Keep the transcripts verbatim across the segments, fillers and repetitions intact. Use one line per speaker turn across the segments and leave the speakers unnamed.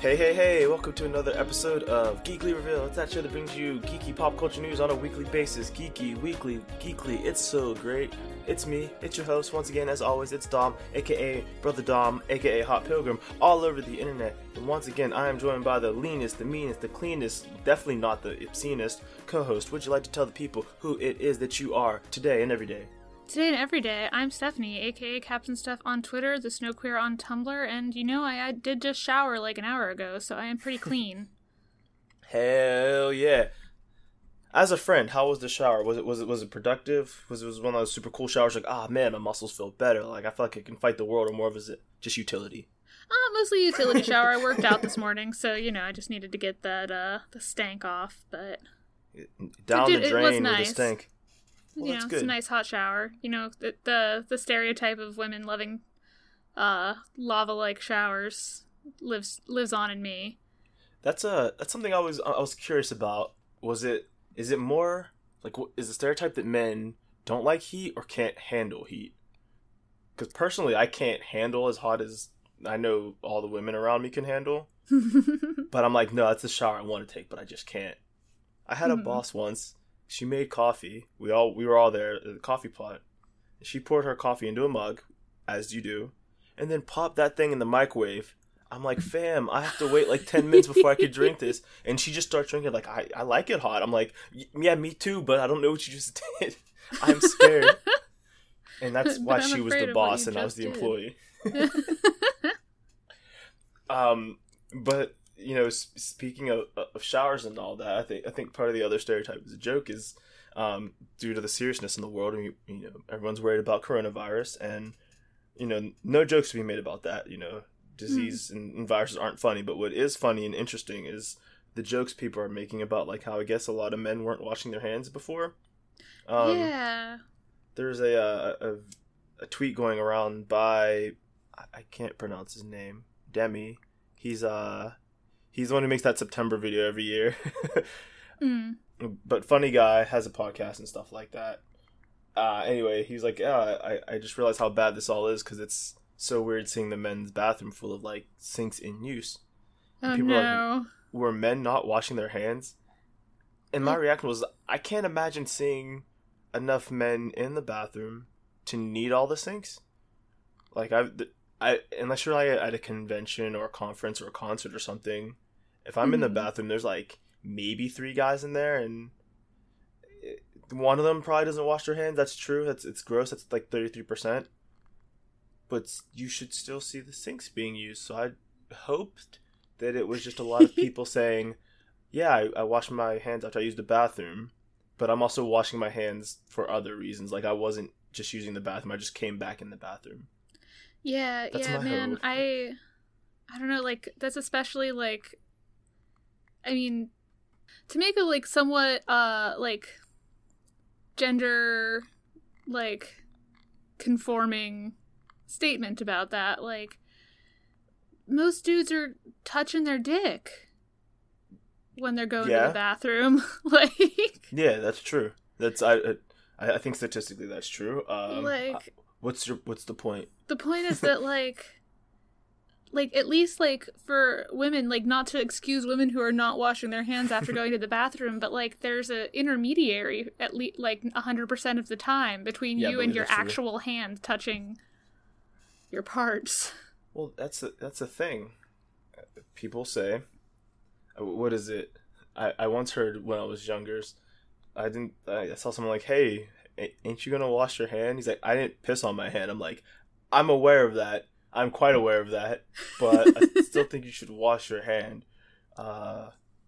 Hey, hey, hey, welcome to another episode of Geekly Reveal. It's that show that brings you geeky pop culture news on a weekly basis. Geeky, weekly, geekly, it's so great. It's me, it's your host, once again, as always, it's Dom, aka Brother Dom, aka Hot Pilgrim, all over the internet. And once again, I am joined by the leanest, the meanest, the cleanest, definitely not the obscenest co-host. Would you like to tell the people who it is that you are today and every day?
Today and every day, I'm Stephanie, aka Captain Steph on Twitter, the Snow Queer on Tumblr, and you know, I, I did just shower like an hour ago, so I am pretty clean.
Hell yeah. As a friend, how was the shower? Was it was it was it productive? Was it was one of those super cool showers like, ah man, my muscles feel better, like I feel like I can fight the world, or more of is it just utility?
Uh, mostly utility shower. I worked out this morning, so you know, I just needed to get that uh the stank off, but
down
Dude,
the drain
it was
with
nice.
the stank. Well,
you
that's
know,
good.
it's a nice hot shower. You know, the the, the stereotype of women loving uh lava-like showers lives lives on in me.
That's a that's something I was I was curious about. Was it is it more like is the stereotype that men don't like heat or can't handle heat? Because personally, I can't handle as hot as I know all the women around me can handle. But I'm like, no, that's the shower I want to take, but I just can't. I had a
Mm-hmm.
boss once. She made coffee. We all we were all there at the coffee pot. She poured her coffee into a mug, as you do, and then popped that thing in the microwave. I'm like, fam, I have to wait like ten minutes before I could drink this. And she just starts drinking like, I, I like it hot. I'm like, yeah, me too, but I don't know what you just did. I'm scared. And that's why
But I'm
she was
afraid
the
of what
boss
you
and I was
just
the
did.
employee. um, but you know, s- speaking of, of showers and all that, I think I think part of the other stereotype as a joke is um, due to the seriousness in the world. And you, you know, everyone's worried about coronavirus, and you know, no jokes to be made about that. You know, disease mm. and, and viruses aren't funny, but what is funny and interesting is the jokes people are making about like how I guess a lot of men weren't washing their hands before. Um,
yeah.
There's a, a a a tweet going around by I, I can't pronounce his name. Demi. He's uh he's the one who makes that September video every year.
Mm.
But funny guy, has a podcast and stuff like that. Uh, anyway, he's like, yeah, I, I just realized how bad this all is because it's so weird seeing the men's bathroom full of like sinks in use. And
Oh
people are
no.
like, were men not washing their hands? And my
Mm.
reaction was, I can't imagine seeing enough men in the bathroom to need all the sinks. Like I, I unless you're like at a convention or a conference or a concert or something, if I'm mm-hmm. in the bathroom, there's like maybe three guys in there, and one of them probably doesn't wash their hands. That's true. That's it's gross. That's like thirty-three percent. But you should still see the sinks being used. So I hoped that it was just a lot of people saying, yeah, I, I wash my hands after I use the bathroom, but I'm also washing my hands for other reasons. Like I wasn't just using the bathroom. I just came back in the bathroom.
Yeah,
That's
yeah,
my
man.
hope.
I I don't know, like that's especially like I mean to make a like somewhat uh like gender like conforming statement about that, like most dudes are touching their dick when they're going
Yeah.
to the bathroom. Like
Yeah, that's true. That's I I, I think statistically that's true. Um,
like
uh, what's your what's the point?
the point is that like like at least like for women, like not to excuse women who are not washing their hands after going to the bathroom, but like there's a intermediary at least like one hundred percent of the time between
Yeah,
you
but
and your
that's true.
actual hand touching your parts.
Well, that's a, that's a thing. People say, what is it? I, I once heard when I was younger, I didn't. I saw someone like, "Hey, ain't you gonna wash your hand?" He's like, "I didn't piss on my hand." I'm like, "I'm aware of that. I'm quite aware of that, but I still think you should wash your hand." Uh,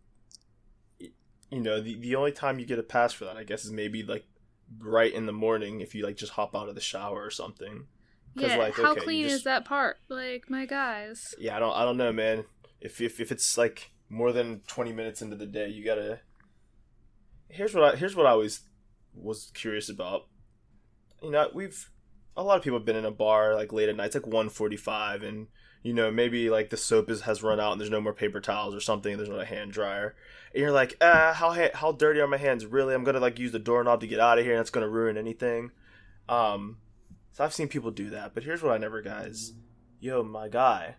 you know, the the only time you get a pass for that, I guess, is maybe like right in the morning if you like just hop out of the shower or something.
Yeah,
like,
how
okay, you
clean
just-
is that part? Like, my guys.
Yeah, I don't I don't know, man. If if if it's like more than twenty minutes into the day, you gotta. Here's what I here's what I always was curious about. You know, we've a lot of people have been in a bar like late at night. It's like one forty-five, and you know maybe like the soap is has run out and there's no more paper towels or something. There's not a hand dryer, and you're like, ah, how ha- how dirty are my hands? Really, I'm gonna like use the doorknob to get out of here, and it's gonna ruin anything. Um, so I've seen people do that, but here's what I never got is, yo, my guy,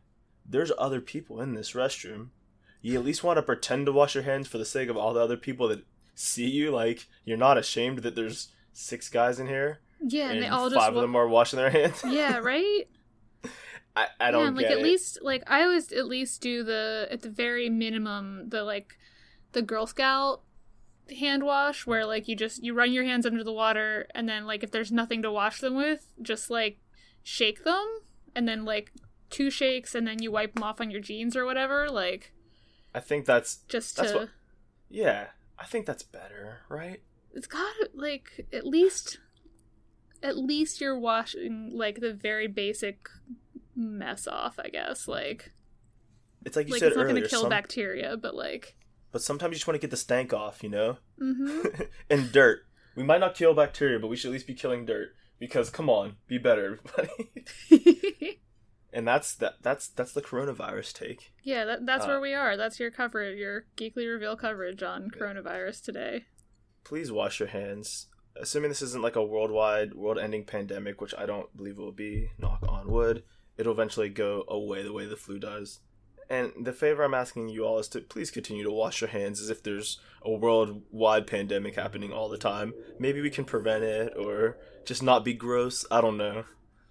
there's other people in this restroom. You at least want to pretend to wash your hands for the sake of all the other people that see you. Like, you're not ashamed that there's six guys in here.
Yeah, and,
and
they all
five
just
of
wa-
them are washing their hands.
Yeah, right?
I, I don't
yeah, and, like,
get
at
it.
least, like, I always at least do the, at the very minimum, the, like, the Girl Scout hand wash, where, like, you just, you run your hands under the water, and then, like, if there's nothing to wash them with, just, like, shake them, and then, like, two shakes, and then you wipe them off on your jeans or whatever, like...
I think that's...
Just
that's
to...
what, yeah, I think that's better, right?
It's gotta, like, at least... At least you're washing, like, the very basic mess off, I guess, like...
It's like you
like,
said
it's not
earlier.
gonna kill
some,
bacteria, but, like...
But sometimes you just want to get the stank off, you know?
Mm-hmm.
And dirt. We might not kill bacteria, but we should at least be killing dirt. Because, come on, be better, everybody. And that's that. That's that's the coronavirus take.
Yeah, that, that's
Uh,
where we are. That's your coverage, your Geekly Reveal coverage on coronavirus today.
Please wash your hands. Assuming this isn't like a worldwide, world-ending pandemic, which I don't believe it will be, knock on wood, it'll eventually go away the way the flu does. And the favor I'm asking you all is to please continue to wash your hands as if there's a worldwide pandemic happening all the time. Maybe we can prevent it, or just not be gross. I don't know.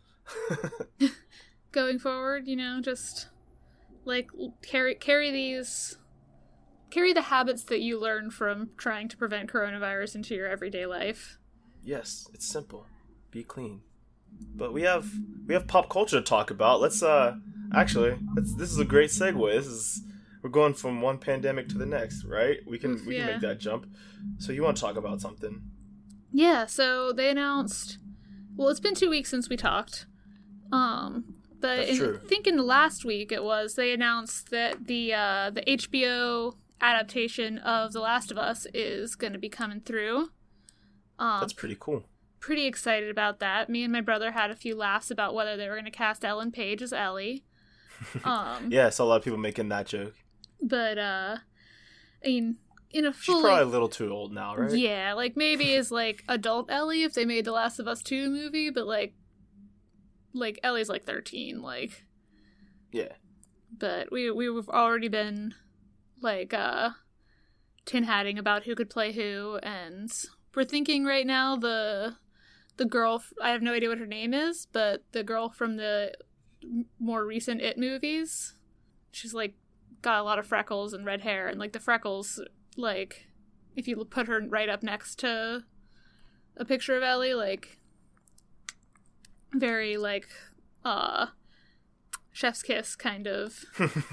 Going forward, you know, just like carry carry these carry the habits that you learn from trying to prevent coronavirus into your everyday life.
Yes, it's simple. Be clean. But we have we have pop culture to talk about. Let's uh actually, let's, this is a great segue. This is we're going from one pandemic to the next, right? We can
Oof,
we can
yeah.
make that jump. So you want to talk about something?
Yeah, so they announced well, it's been two weeks since we talked. Um but
That's
in,
true.
I think in last week it was they announced that the uh the H B O adaptation of The Last of Us is going to be coming through. Um,
That's pretty cool.
Pretty excited about that. Me and my brother had a few laughs about whether they were going to cast Ellen Page as Ellie. Um,
Yeah, I saw a lot of people making that joke.
But, uh, I mean, in a
She's
fully...
probably a little too old now, right?
Yeah, like, maybe as, like, adult Ellie if they made The Last of Us two movie, but, like, like, Ellie's, like, thirteen, like...
Yeah.
But we, we've already been, like, uh, tin-hatting about who could play who, and we're thinking right now the... The girl, I have no idea what her name is, but the girl from the more recent It movies, she's, like, got a lot of freckles and red hair, and, like, the freckles, like, if you put her right up next to a picture of Ellie, like, very, like, uh, chef's kiss kind of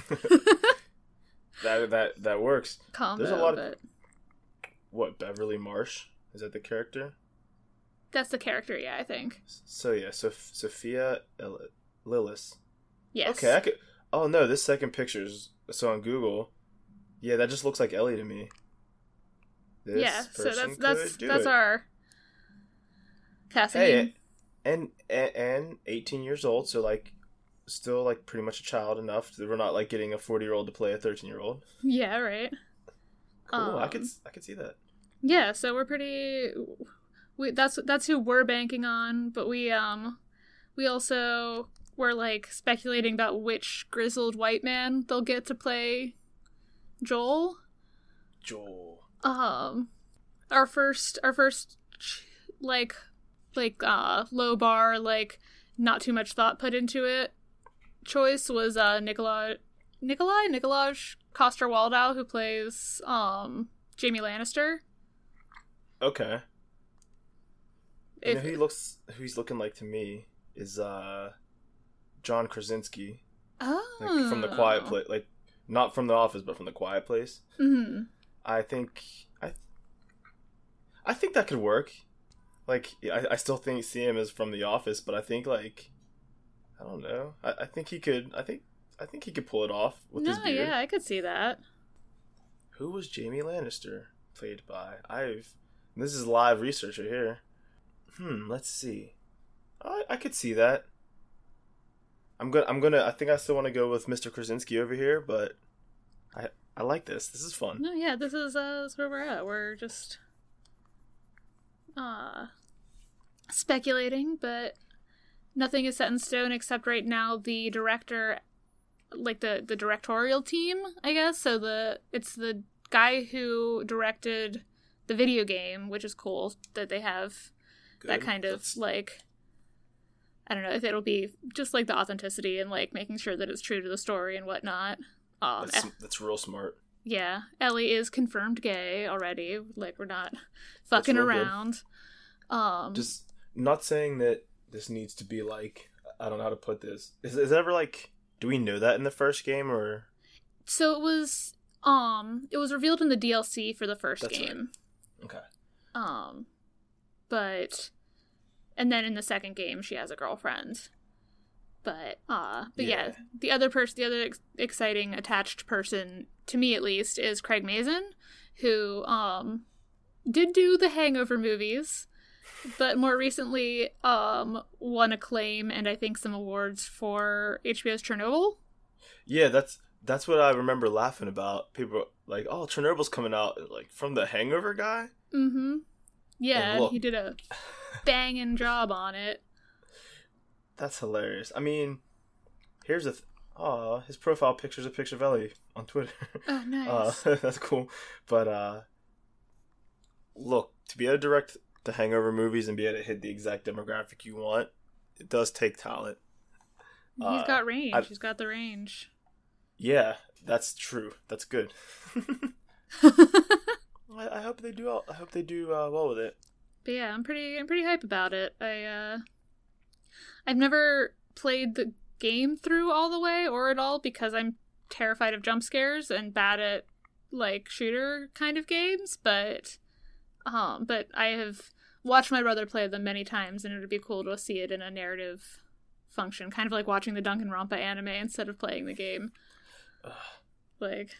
that that that works.
combo,
There's a lot of
but
what, Beverly Marsh? Is that the character?
that's the character, yeah, I think.
So yeah, so Sophia El- Lillis.
Yes.
Okay, I could. Oh no, this second picture's so on Google. Yeah, that just looks like Ellie to me. This
yeah, so
person
that's that's
could do
that's
it.
our casting.
Hey, and, and and eighteen years old, so like, still like pretty much a child enough that we're not like getting a forty year old to play a thirteen year old.
Yeah, right.
Cool, I
Um,
could I could see that.
Yeah, so we're pretty. We that's that's who we're banking on, but we um we also were like speculating about which grizzled white man they'll get to play Joel.
Joel.
Um, our first our first like like uh low bar, like not too much thought put into it choice was uh Nikolai Nikolai Nikolaj Coster-Waldau, who plays um Jaime Lannister.
Okay. You
If,
know who he looks who he's looking like to me is uh John Krasinski.
oh.
Like from the Quiet Place, like not from The Office, but from the Quiet Place.
Mm-hmm.
I think I I think that could work. Like I, I still think see him as from The Office, but I think like I don't know. I, I think he could I think I think he could pull it off with his
No,
beard.
yeah, I could see that.
Who was Jaime Lannister played by? I've this is live research right here. Hmm, let's see. I I could see that. I'm gonna I'm gonna I think I still want to go with Mister Krasinski over here, but I I like this. This is fun.
No, yeah, this is uh this is where we're at. We're just uh speculating, but nothing is set in stone except right now the director like the the directorial team, I guess. So the it's the guy who directed the video game, which is cool that they have Good. that kind of That's... like I don't know if it'll be just like the authenticity and like making sure that it's true to the story and whatnot. Um,
that's, that's real smart.
Yeah, Ellie is confirmed gay already. Like we're not fucking around. Good. Um,
just not saying that this needs to be like I don't know how to put this. Is is it ever like do we know that in the first game or?
So it was um it was revealed in the D L C for the first that's game.
Right. Okay.
Um, but. And then in the second game, she has a girlfriend. But, uh, but yeah, yeah the other person, the other ex- exciting attached person, to me at least, is Craig Mazin, who, um, did do the Hangover movies, but more recently, um, won acclaim and I think some awards for H B O's Chernobyl.
Yeah, that's, that's what I remember laughing about. People were like, oh, Chernobyl's coming out, like, from the Hangover guy?
Mm-hmm. Yeah, and he did a banging job on it.
That's hilarious. I mean, here's a th- oh, his profile picture's a picture of Ellie on Twitter.
Oh, nice.
Uh, that's cool. But uh, look, to be able to direct the Hangover movies and be able to hit the exact demographic you want, it does take talent.
He's uh, got range. I, He's got the range.
Yeah, that's true. That's good. I, I hope they do. All, I hope they do uh, well with it.
But yeah, I'm pretty. I'm pretty hype about it. I. Uh, I've never played the game through all the way or at all because I'm terrified of jump scares and bad at like shooter kind of games. But, um, but I have watched my brother play them many times, and it would be cool to see it in a narrative function, kind of like watching the Danganronpa anime instead of playing the game.
Ugh.
Like,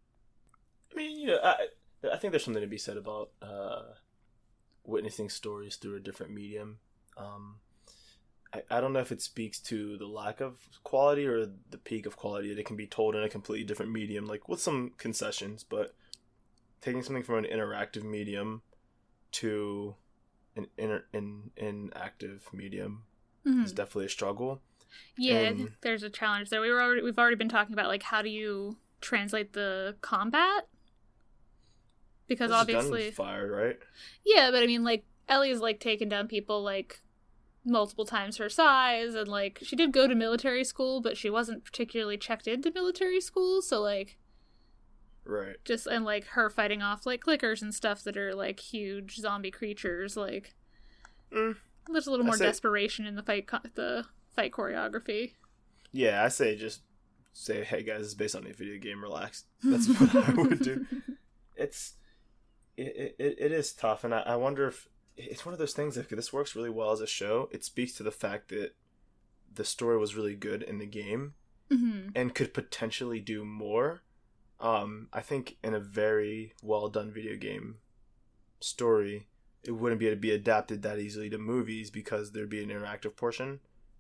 I mean, you know, I. I think there's something to be said about uh, witnessing stories through a different medium. Um, I, I don't know if it speaks to the lack of quality or the peak of quality that it can be told in a completely different medium, like with some concessions, but taking something from an interactive medium to an inter- in inactive medium mm-hmm. is definitely a struggle.
Yeah, and I think there's a challenge there. We were already, we've already been talking about like how do you translate the combat? Because obviously
fired, right?
Yeah, but I mean, like Ellie's like taken down people like multiple times her size, and like she did go to military school, but she wasn't particularly checked into military school, so like,
right?
Just and like her fighting off like clickers and stuff that are like huge zombie creatures, like mm, there's a little more say, desperation in the fight, co- the fight choreography.
Yeah, I say just say, hey guys, it's based on a video game. Relax. That's what I would do. It's. It, it it is tough, and I, I wonder if it's one of those things. If this works really well as a show, it speaks to the fact that the story was really good in the game
mm-hmm.
and could potentially do more. Um, I think in a very well done video game story, it wouldn't be able to be adapted that easily to movies because there'd be an interactive portion.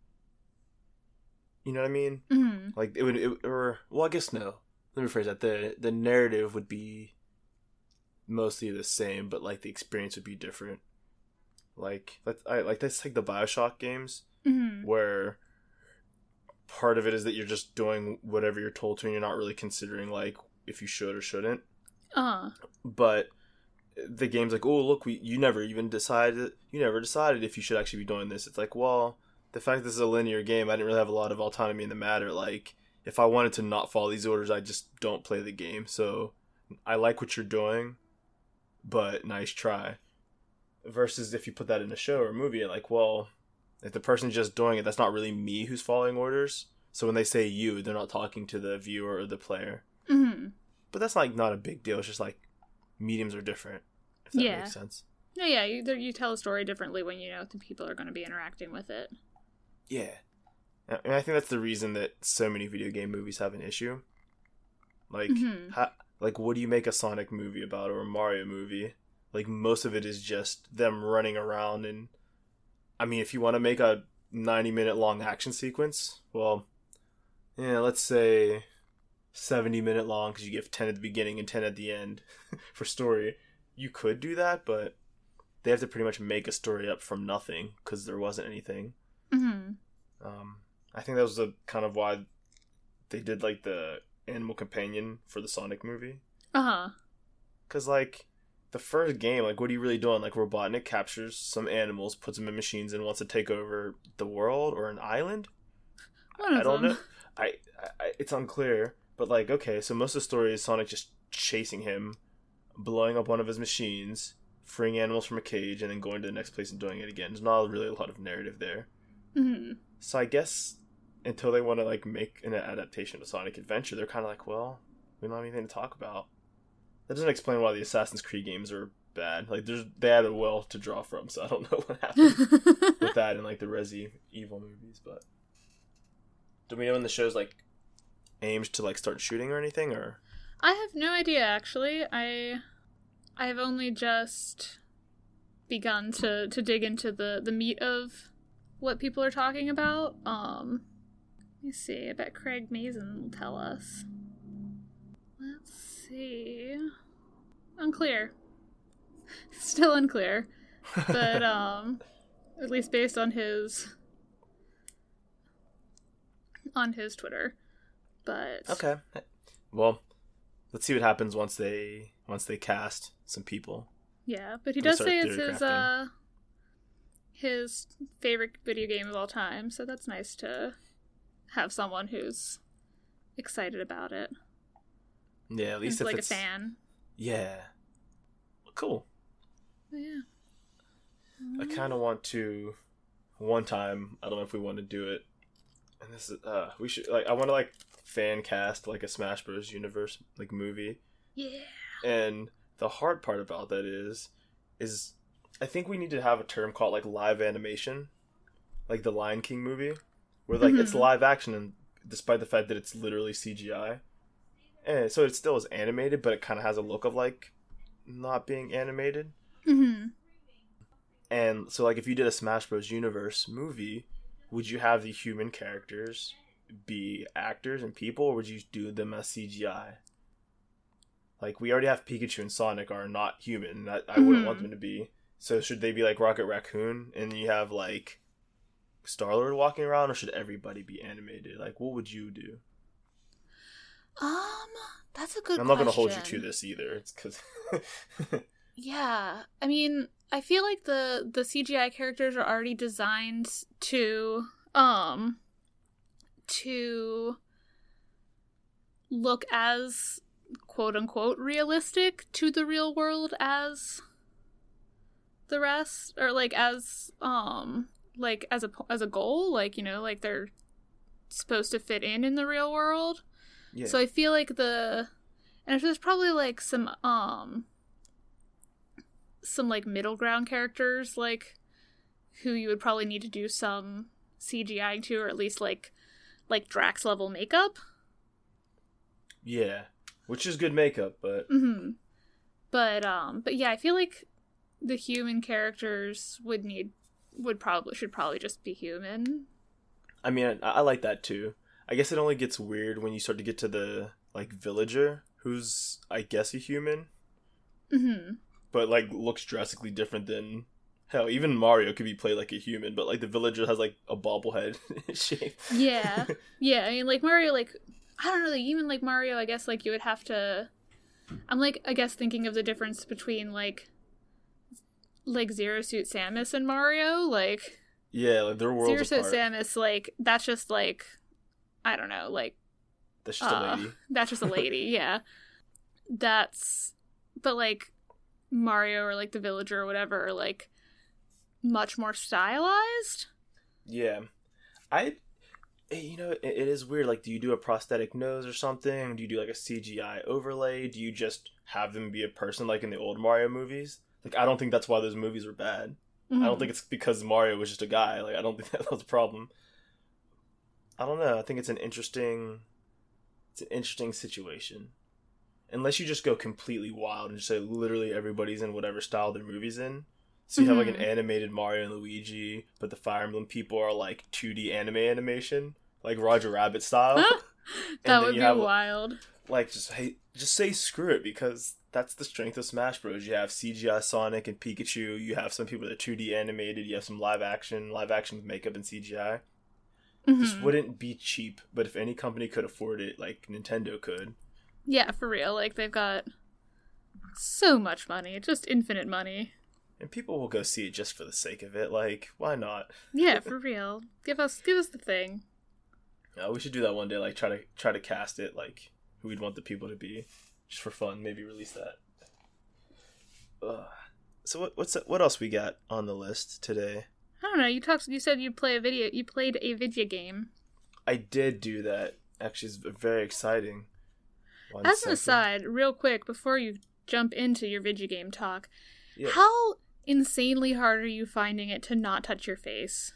You know what I mean?
Mm-hmm.
Like it would, it, or well, I guess no. Let me rephrase that. the The narrative would be mostly the same, but like the experience would be different. Like let's I like let's take the BioShock games
mm-hmm.
where part of it is that you're just doing whatever you're told to and you're not really considering like if you should or shouldn't.
Uh
But the game's like, oh look, we you never even decided you never decided if you should actually be doing this. It's like, well, the fact this is a linear game, I didn't really have a lot of autonomy in the matter. Like if I wanted to not follow these orders, I just don't play the game. So I like what you're doing, but nice try. Versus if you put that in a show or a movie, you're like, well, if the person's just doing it, that's not really me who's following orders. So when they say you, they're not talking to the viewer or the player.
Mm-hmm.
But that's like not a big deal. It's just like mediums are different, if that
yeah.
makes sense.
No, yeah, you, you tell a story differently when you know the people are going to be interacting with it.
Yeah. And I think that's the reason that so many video game movies have an issue. Like,
mm-hmm.
ha- like what do you make a Sonic movie about or a Mario movie? Like, most of it is just them running around and... I mean, if you want to make a ninety-minute long action sequence, well, yeah, let's say seventy-minute long because you give ten at the beginning and ten at the end for story. You could do that, but they have to pretty much make a story up from nothing because there wasn't anything.
Mm-hmm.
Um, I think that was the kind of why they did like the animal companion for the Sonic movie.
Uh-huh.
Because, like, the first game, like, what are you really doing? Like, Robotnik captures some animals, puts them in machines, and wants to take over the world or an island?
One of
I don't
them.
know. I, I It's unclear. But, like, okay, so most of the story is Sonic just chasing him, blowing up one of his machines, freeing animals from a cage, and then going to the next place and doing it again. There's not really a lot of narrative there.
Mm-hmm.
So I guess until they want to, like, make an adaptation of Sonic Adventure, they're kind of like, well, we don't have anything to talk about. That doesn't explain why the Assassin's Creed games are bad. Like, there's they had a well to draw from, so I don't know what happened with that in, like, the Resi Evil movies, but... Do we know when the show's, like, aimed to, like, start shooting or anything, or...?
I have no idea, actually. I... I've only just begun to, to dig into the, the meat of what people are talking about. Um, let me see. I bet Craig Mazin will tell us. Let's see. Unclear. Still unclear. But, um, at least based on his... on his Twitter. But...
Okay. Well, let's see what happens once they once they cast some people.
Yeah, but he
And
does
start
say it's
theory
his,
crafting.
uh... his favorite video game of all time, so that's nice to have someone who's excited about it.
Yeah, at least
It's
if
like
it's...
a fan.
Yeah. Cool.
But yeah.
I kind of want to... One time, I don't know if we want to do it. And this is... Uh, we should... Like, I want to, like, fan cast, like, a Smash Bros. Universe, like, movie.
Yeah.
And the hard part about that is... Is... I think we need to have a term called, like, live animation. Like the Lion King movie. Where, like,
Mhm.
it's live action, and despite the fact that it's literally C G I. And so it still is animated, but it kind of has a look of, like, not being animated.
Mm-hmm.
And so, like, if you did a Smash Bros. Universe movie, would you have the human characters be actors and people, or would you do them as C G I? Like, we already have Pikachu and Sonic are not human. I, I wouldn't
Mhm.
want them to be. So should they be, like, Rocket Raccoon, and you have, like, Star-Lord walking around, or should everybody be animated? Like, what would you do?
Um, that's a good
I'm not going to
question.
hold you to this either. It's because...
Yeah. I mean, I feel like the, the C G I characters are already designed to, um, to look as quote-unquote realistic to the real world as the rest, or like as, um, like as a, as a goal, like, you know, like they're supposed to fit in in the real world.
Yeah.
So I feel like the, and if there's probably like some, um, some like middle ground characters, like who you would probably need to do some C G I to, or at least like, like Drax level makeup.
Yeah. Which is good makeup, but...
Mm-hmm. But, um, but yeah, I feel like the human characters would need, would probably, should probably just be human.
I mean, I, I like that too. I guess it only gets weird when you start to get to the, like, villager, who's, I guess, a human,
Mm-hmm.
but, like, looks drastically different than... Hell, even Mario could be played like a human, but, like, the villager has, like, a bobblehead shape.
Yeah. Yeah, I mean, like, Mario, like, I don't know, like, even, like, Mario, I guess, like, you would have to... I'm, like, I guess thinking of the difference between, like, like, Zero Suit Samus and Mario, like...
Yeah, like, their worlds
Zero Suit
apart.
Samus, like, that's just, like, I don't know, like...
That's just
uh,
a lady.
That's just a lady, yeah. That's... But, like, Mario or, like, the villager or whatever are, like, much more stylized.
Yeah. I... You know, it, it is weird. Like, do you do a prosthetic nose or something? Do you do, like, a C G I overlay? Do you just have them be a person, like in the old Mario movies? Like, I don't think that's why those movies were bad.
Mm-hmm.
I don't think it's because Mario was just a guy. Like, I don't think that was a problem. I don't know. I think it's an interesting... It's an interesting situation. Unless you just go completely wild and just say literally everybody's in whatever style their movie's in. So you have, like, an
Mhm.
animated Mario and Luigi, but the Fire Emblem people are, like, two D anime animation. Like, Roger Rabbit style.
that
then
would
you
be
have,
wild.
Like, just hey, just say screw it, because that's the strength of Smash Bros. You have C G I Sonic and Pikachu. You have some people that are two D animated. You have some live action, live action with makeup and C G I.
Mm-hmm.
This wouldn't be cheap, but if any company could afford it, like Nintendo could.
Yeah, for real. Like, they've got so much money. Just infinite money.
And people will go see it just for the sake of it. Like, why not?
Yeah, for real. Give us give us the thing.
Uh, we should do that one day, like, try to try to cast it, like, who we'd want the people to be. Just for fun, maybe release that. Ugh. So what what's what else we got on the list today?
I don't know. You talked. You said you play a video. You played a video game.
I did do that. Actually, it's very exciting. One
As
second.
an aside, real quick, before you jump into your video game talk,
Yeah.
how insanely hard are you finding it to not touch your face?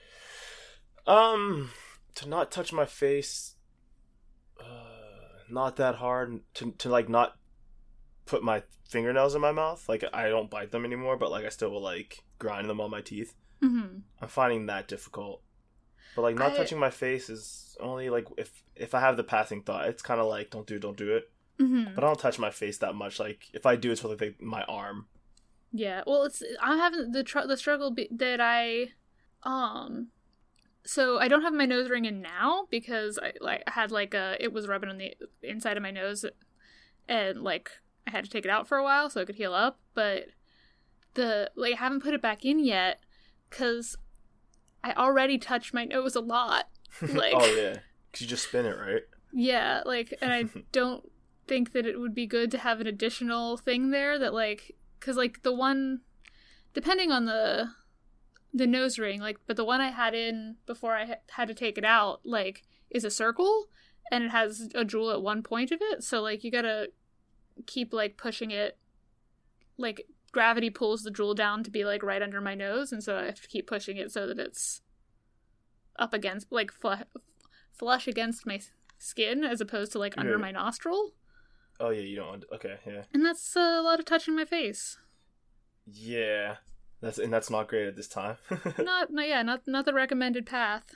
Um, to not touch my face, uh, not that hard. To to like not put my fingernails in my mouth. Like, I don't bite them anymore, but like I still will like grind them on my teeth.
Mm-hmm.
I'm finding that difficult. But like not
I...
touching my face is only like if if I have the passing thought. It's kind of like don't do it, don't do it.
Mm-hmm.
But I don't touch my face that much. Like if I do, it's with like my arm.
Yeah, well, it's I'm having the tr- the struggle be- that I, um, so I don't have my nose ring in now because I like I had like a it was rubbing on the inside of my nose, and like I had to take it out for a while so it could heal up. But the like I haven't put it back in yet because I already touch my nose a lot. Like,
Oh yeah, because you just spin it, right?
yeah, like, and I don't think that it would be good to have an additional thing there that like. Because, like, the one, depending on the the nose ring, like, but the one I had in before I ha- had to take it out, like, is a circle, and it has a jewel at one point of it, so, like, you gotta keep, like, pushing it, like, gravity pulls the jewel down to be, like, right under my nose, and so I have to keep pushing it so that it's up against, like, fl- flush against my skin, as opposed to, like, under
Yeah.
my nostril.
Oh yeah, you don't want. Okay, yeah.
And that's uh, a lot of touching my face.
Yeah, that's and that's not great at this time.
not, not, yeah, not, not the recommended path.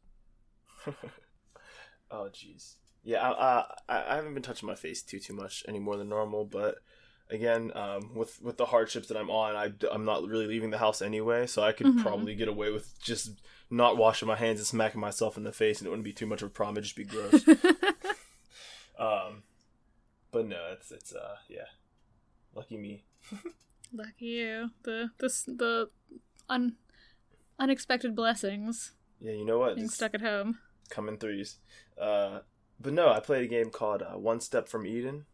Oh jeez. Yeah, I, I I haven't been touching my face too too much any more than normal, but again, um, with with the hardships that I'm on, I I'm not really leaving the house anyway, so I could
Mhm.
probably get away with just not washing my hands and smacking myself in the face, and it wouldn't be too much of a problem. It'd just be gross. um. But no, it's it's uh yeah, lucky me.
Lucky you. The the the un, unexpected blessings.
Yeah, you know what?
Being
It's
stuck at home.
come in threes. Uh, but no, I played a game called uh, One Step from Eden.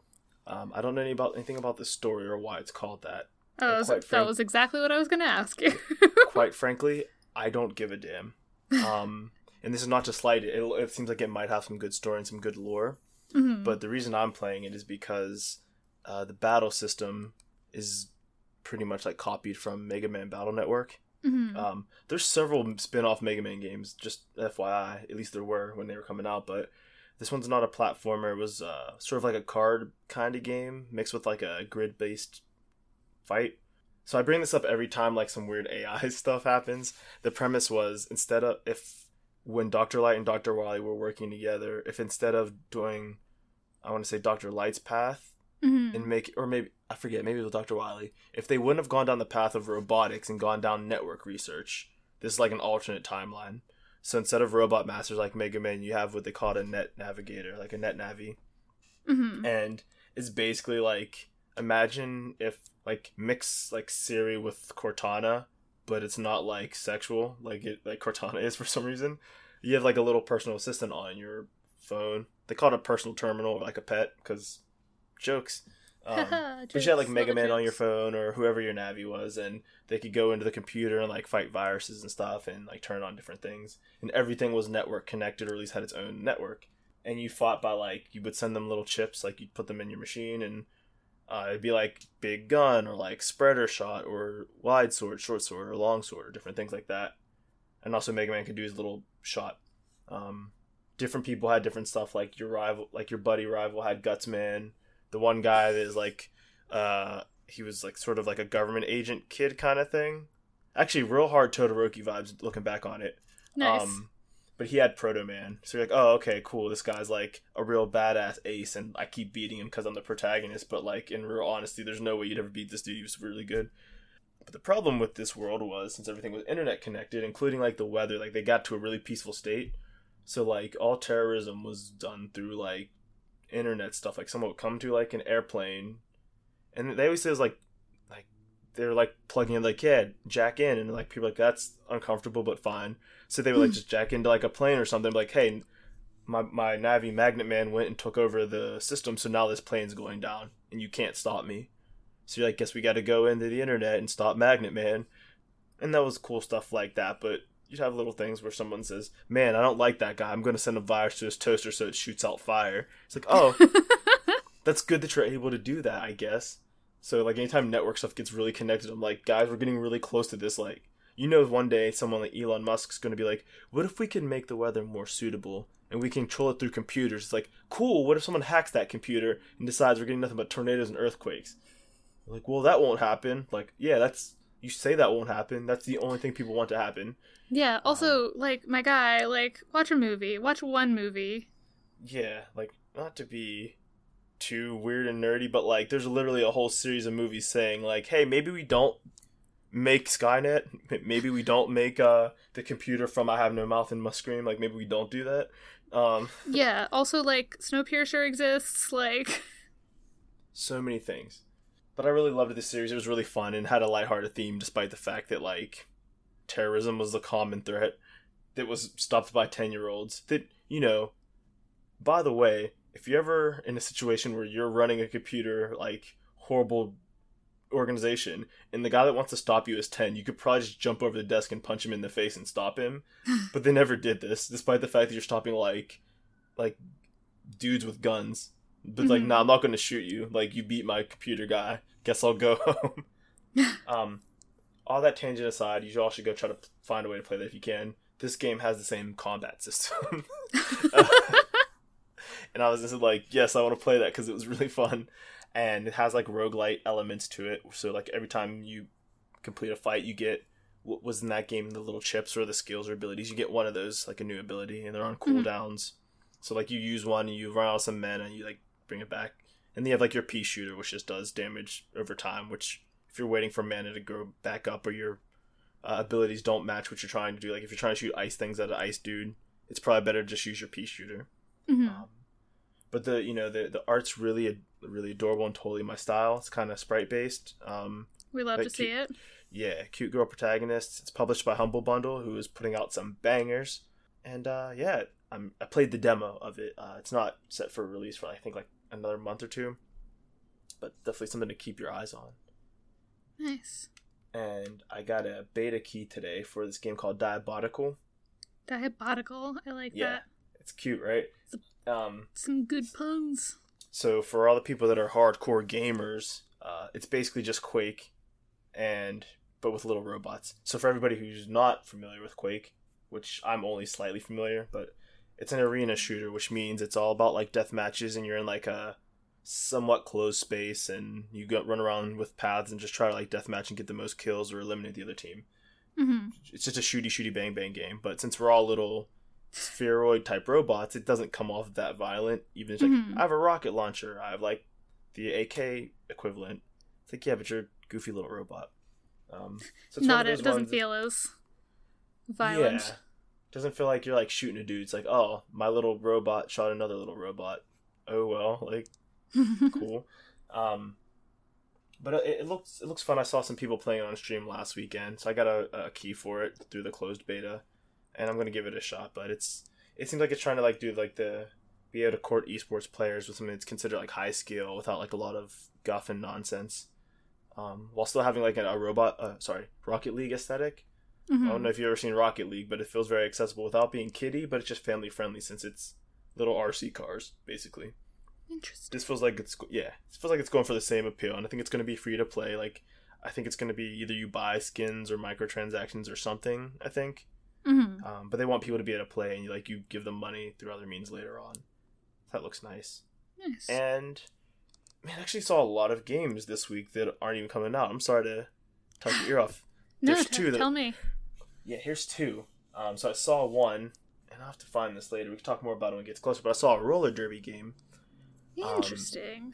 Um, I don't know any about anything about the story or why it's called that.
Oh,
And
so,
quite
that
frank-
was exactly what I was going to ask you.
Quite frankly, I don't give a damn. Um, and this is not to slight it. it. It seems like it might have some good story and some good lore.
Mhm.
But the reason I'm playing it is because uh, the battle system is pretty much like copied from Mega Man Battle Network.
Mhm.
Um, there's several spin-off Mega Man games, just F Y I. At least there were when they were coming out, but this one's not a platformer. It was uh, sort of like a card kind of game mixed with like a grid-based fight. So I bring this up every time like some weird A I stuff happens. The premise was instead of if when Doctor Light and Doctor Wily were working together, if instead of doing, I want to say Doctor Light's path
Mhm.
and make, or maybe, I forget, maybe it was Doctor Wily, if they wouldn't have gone down the path of robotics and gone down network research, this is like an alternate timeline. So instead of robot masters like Mega Man, you have what they call a net navigator, like a net navi.
Mhm.
And it's basically like, imagine if like mix like Siri with Cortana, but it's not like sexual like it like Cortana is for some reason. You have like a little personal assistant on your phone. They call it a personal terminal, or like a pet, because jokes. Um, but you had like Mega Man on your phone or whoever your Navi was, and they could go into the computer and like fight viruses and stuff and like turn on different things. And everything was network connected, or at least had its own network. And you fought by like, you would send them little chips, like you'd put them in your machine, and uh, it'd be like big gun or like spreader shot or wide sword, short sword, or long sword, or different things like that. And also Mega Man could do his little shot. Um, different people had different stuff, like your rival, like your buddy rival had Gutsman. The one guy that is like, uh, he was like sort of like a government agent kid kind of thing. Actually, real hard Todoroki vibes looking back on it.
Nice.
Um, but he had Proto Man. So you're like, oh, okay, cool. This guy's like a real badass ace, and I keep beating him because I'm the protagonist. But like, in real honesty, there's no way you'd ever beat this dude. He was really good. But the problem with this world was, since everything was internet connected, including like the weather, like they got to a really peaceful state. So like all terrorism was done through like internet stuff. Like someone would come to like an airplane, and they always say it was like like they're like plugging in like yeah jack in, and like people are like that's uncomfortable but fine. So they would like just jack into like a plane or something. Like hey, my my Navi Magnet Man went and took over the system, so now this plane's going down, and you can't stop me. So you're like, guess we got to go into the internet and stop Magnet Man, and that was cool stuff like that. But you'd have little things where someone says, man, I don't like that guy. I'm going to send a virus to his toaster so it shoots out fire. It's like, oh, that's good that you're able to do that, I guess. So, like, anytime network stuff gets really connected, I'm like, guys, we're getting really close to this. Like, you know, one day someone like Elon Musk's going to be like, what if we can make the weather more suitable and we can control it through computers? It's like, cool, what if someone hacks that computer and decides we're getting nothing but tornadoes and earthquakes? Like, well, that won't happen. Like, yeah, that's... You say that won't happen. That's the only thing people want to happen.
Yeah, also, um, like, my guy, like, watch a movie. Watch one movie.
Yeah, like, not to be too weird and nerdy, but, like, there's literally a whole series of movies saying, like, hey, maybe we don't make Skynet. Maybe we don't make uh, the computer from I Have No Mouth and Must Scream. Like, maybe we don't do that. Um,
yeah, also, like, Snowpiercer exists, like...
So many things. But I really loved this series. It was really fun and had a lighthearted theme, despite the fact that, like, terrorism was the common threat that was stopped by ten-year-olds. That, you know, by the way, if you're ever in a situation where you're running a computer, like, horrible organization, and the guy that wants to stop you is ten, you could probably just jump over the desk and punch him in the face and stop him. But they never did this, despite the fact that you're stopping, like, like, dudes with guns. But, like, mm-hmm. nah, I'm not going to shoot you. Like, you beat my computer guy. Guess I'll go home. um, all that tangent aside, you all should go try to find a way to play that if you can. This game has the same combat system. uh, and I was just like, yes, I want to play that because it was really fun. And it has, like, roguelite elements to it. So, like, every time you complete a fight, you get, what was in that game, the little chips or the skills or abilities. You get one of those, like, a new ability, and they're on cooldowns. Mm-hmm. So, like, you use one, and you run out of some mana, and you, like, bring it back. And then you have like your pea shooter, which just does damage over time, which if you're waiting for mana to go back up or your uh, abilities don't match what you're trying to do, like if you're trying to shoot ice things at an ice dude, it's probably better to just use your pea shooter. Mm-hmm. Um, but the you know the the art's really really adorable and totally my style. It's kind of sprite based. Um,
we love
like
to see
cute,
it.
Yeah, cute girl protagonists. It's published by Humble Bundle, who is putting out some bangers. And uh, yeah, I'm, I played the demo of it. Uh, it's not set for release for I think like another month or two, but definitely something to keep your eyes on.
Nice.
And I got a beta key today for this game called Diabotical.
Diabotical, I like
yeah,
that.
It's cute, right? Um,
Some good puns.
So for all the people that are hardcore gamers, uh, it's basically just Quake, and but with little robots. So for everybody who's not familiar with Quake, which I'm only slightly familiar, but it's an arena shooter, which means it's all about like death matches, and you're in like a somewhat closed space, and you go run around with paths and just try to like deathmatch and get the most kills or eliminate the other team.
Mm-hmm.
It's just a shooty shooty bang bang game. But since we're all little spheroid type robots, it doesn't come off that violent. Even if it's like mm-hmm. I have a rocket launcher, I have like the A K equivalent. It's like yeah, but you're a goofy little robot. Um, so it's
not it doesn't feel as violent.
Yeah. Doesn't feel like you're like shooting a dude. It's like, oh, my little robot shot another little robot. Oh well, like cool. Um, but it, it looks it looks fun. I saw some people playing it on stream last weekend, so I got a, a key for it through the closed beta, and I'm gonna give it a shot. But it's it seems like it's trying to like do like the be able to court esports players with something that's considered like high skill without like a lot of guff and nonsense, um, while still having like a, a robot, uh, sorry, Rocket League aesthetic. Mm-hmm. I don't know if you've ever seen Rocket League, but it feels very accessible without being kiddie, but it's just family friendly since it's little R C cars, basically.
Interesting.
This feels like it's, yeah, it feels like it's going for the same appeal, and I think it's going to be free to play. Like, I think it's going to be either you buy skins or microtransactions or something, I think.
Mm-hmm.
Um, but they want people to be able to play, and you, like, you give them money through other means later on. That looks nice.
Nice.
And, man, I actually saw a lot of games this week that aren't even coming out. I'm sorry to talk your ear off.
No,
There's
t-
two that,
tell me.
Yeah, here's two. Um, so I saw one, and I'll have to find this later. We can talk more about it when it gets closer. But I saw a roller derby game.
Interesting.
Um,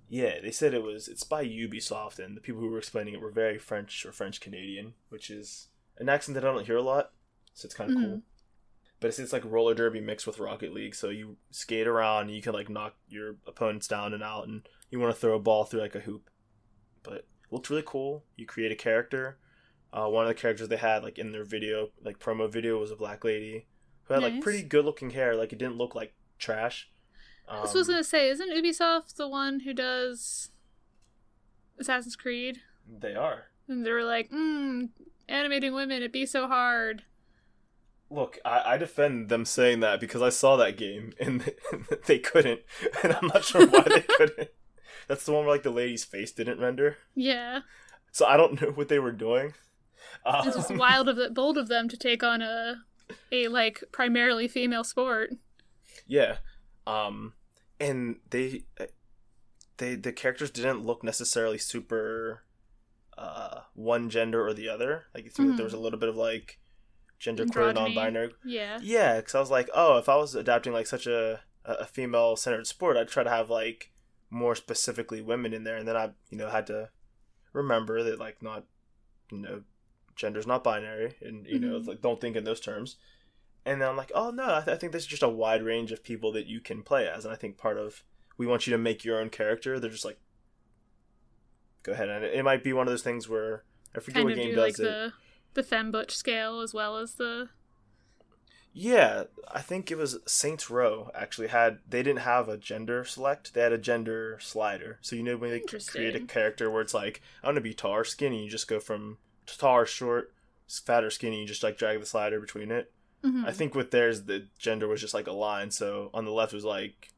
Yeah, they said it was, it's by Ubisoft, and the people who were explaining it were very French or French Canadian, which is an accent that I don't hear a lot, so it's kind of
Mm-hmm.
cool. But it's, it's like roller derby mixed with Rocket League, so you skate around and you can like knock your opponents down and out, and you want to throw a ball through like a hoop. But it looked really cool. You create a character. Uh, one of the characters they had like in their video, like promo video, was a black lady who had
Nice.
like pretty good looking hair. Like it didn't look like trash. Um,
That's what I was gonna say. Isn't Ubisoft the one who does Assassin's Creed?
They are.
And they were like, mm, animating women, it'd be so hard.
Look, I, I defend them saying that because I saw that game and they couldn't, and I'm not sure why they couldn't. That's the one where like the lady's face didn't render.
Yeah.
So I don't know what they were doing. Um,
It's just wild of the, bold of them to take on a, a like, primarily female sport.
Yeah. Um, and they, they, the characters didn't look necessarily super, uh, one gender or the other. Like, it seemed
Mhm.
like there was a little bit of, like, genderqueer,
Androgyny.
non-binary.
Yeah.
Yeah, because I was like, oh, if I was adapting, like, such a, a female-centered sport, I'd try to have, like, more specifically women in there. And then I, you know, had to remember that, like, not, you know, gender's not binary. And, you know,
Mhm.
like, don't think in those terms. And then I'm like, oh, no, I, th- I think there's just a wide range of people that you can play as. And I think part of, we want you to make your own character. They're just like, go ahead. And it, it might be one of those things where, I forget
Kind
what
of
game
do,
does
like,
it.
the, the fembutch scale as well as the...
Yeah, I think it was Saints Row actually had, they didn't have a gender select, they had a gender slider. So you know when they create a
Interesting.
character where it's like, I want to be tall or skinny, you just go from tall or short, fat or skinny, you just like drag the slider between it.
Mhm.
I think with theirs, the gender was just like a line, so on the left was like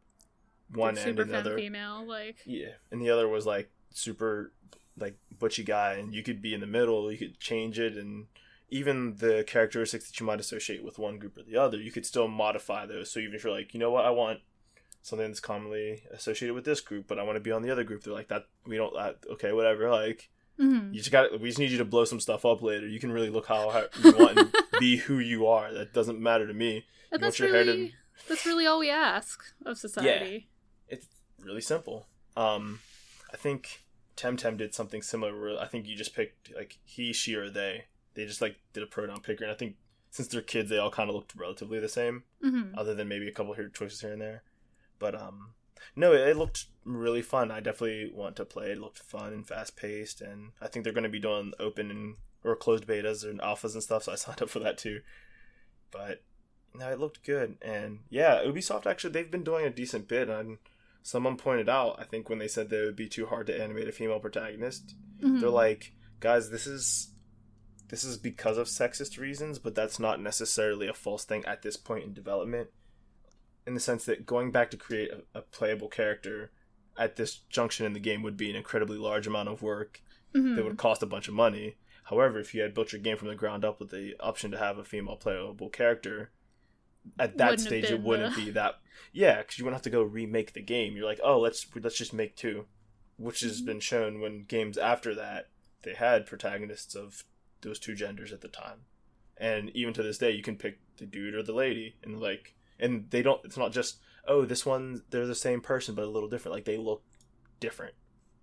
one
Like
end
super
and the
femme
other.
female, like...
Yeah, and the other was like super like butchy guy, and you could be in the middle, you could change it, and even the characteristics that you might associate with one group or the other, you could still modify those. So even if you're like, you know what, I want something that's commonly associated with this group, but I want to be on the other group, they're like, that we don't, that, okay, whatever, like,
Mhm.
you just got, we just need you to blow some stuff up later. You can really look how, how you want and be who you are. That doesn't matter to me.
And
You want
that's
your hair
really,
to-
that's really all we ask of society.
It's really simple. Um, I think Temtem did something similar where I think you just picked like he, she, or they. They just like did a pronoun picker, and I think since they're kids, they all kind of looked relatively the same,
Mm-hmm.
other than maybe a couple here choices here and there. But um, no, it, it looked really fun. I definitely want to play. It looked fun and fast paced, and I think they're going to be doing open and or closed betas and alphas and stuff. So I signed up for that too. But no, it looked good, and yeah, Ubisoft actually they've been doing a decent bit. And someone pointed out, I think when they said that it would be too hard to animate a female protagonist,
Mm-hmm.
they're like, guys, this is this is because of sexist reasons, but that's not necessarily a false thing at this point in development. In the sense that going back to create a, a playable character at this junction in the game would be an incredibly large amount of work
Mm-hmm.
that would cost a bunch of money. However, if you had built your game from the ground up with the option to have a female playable character, at that
Wouldn't have
stage it
been
wouldn't
the-
be that. Yeah, because you wouldn't have to go remake the game. You're like, oh, let's let's just make two, which has
Mm-hmm.
been shown when games after that they had protagonists of those two genders at the time, and even to this day you can pick the dude or the lady, and like, and they don't. It's not just oh, this one they're the same person but a little different. Like they look different,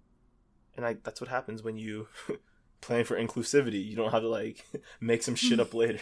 and I that's what happens when you plan for inclusivity. You don't have to like make some shit up later.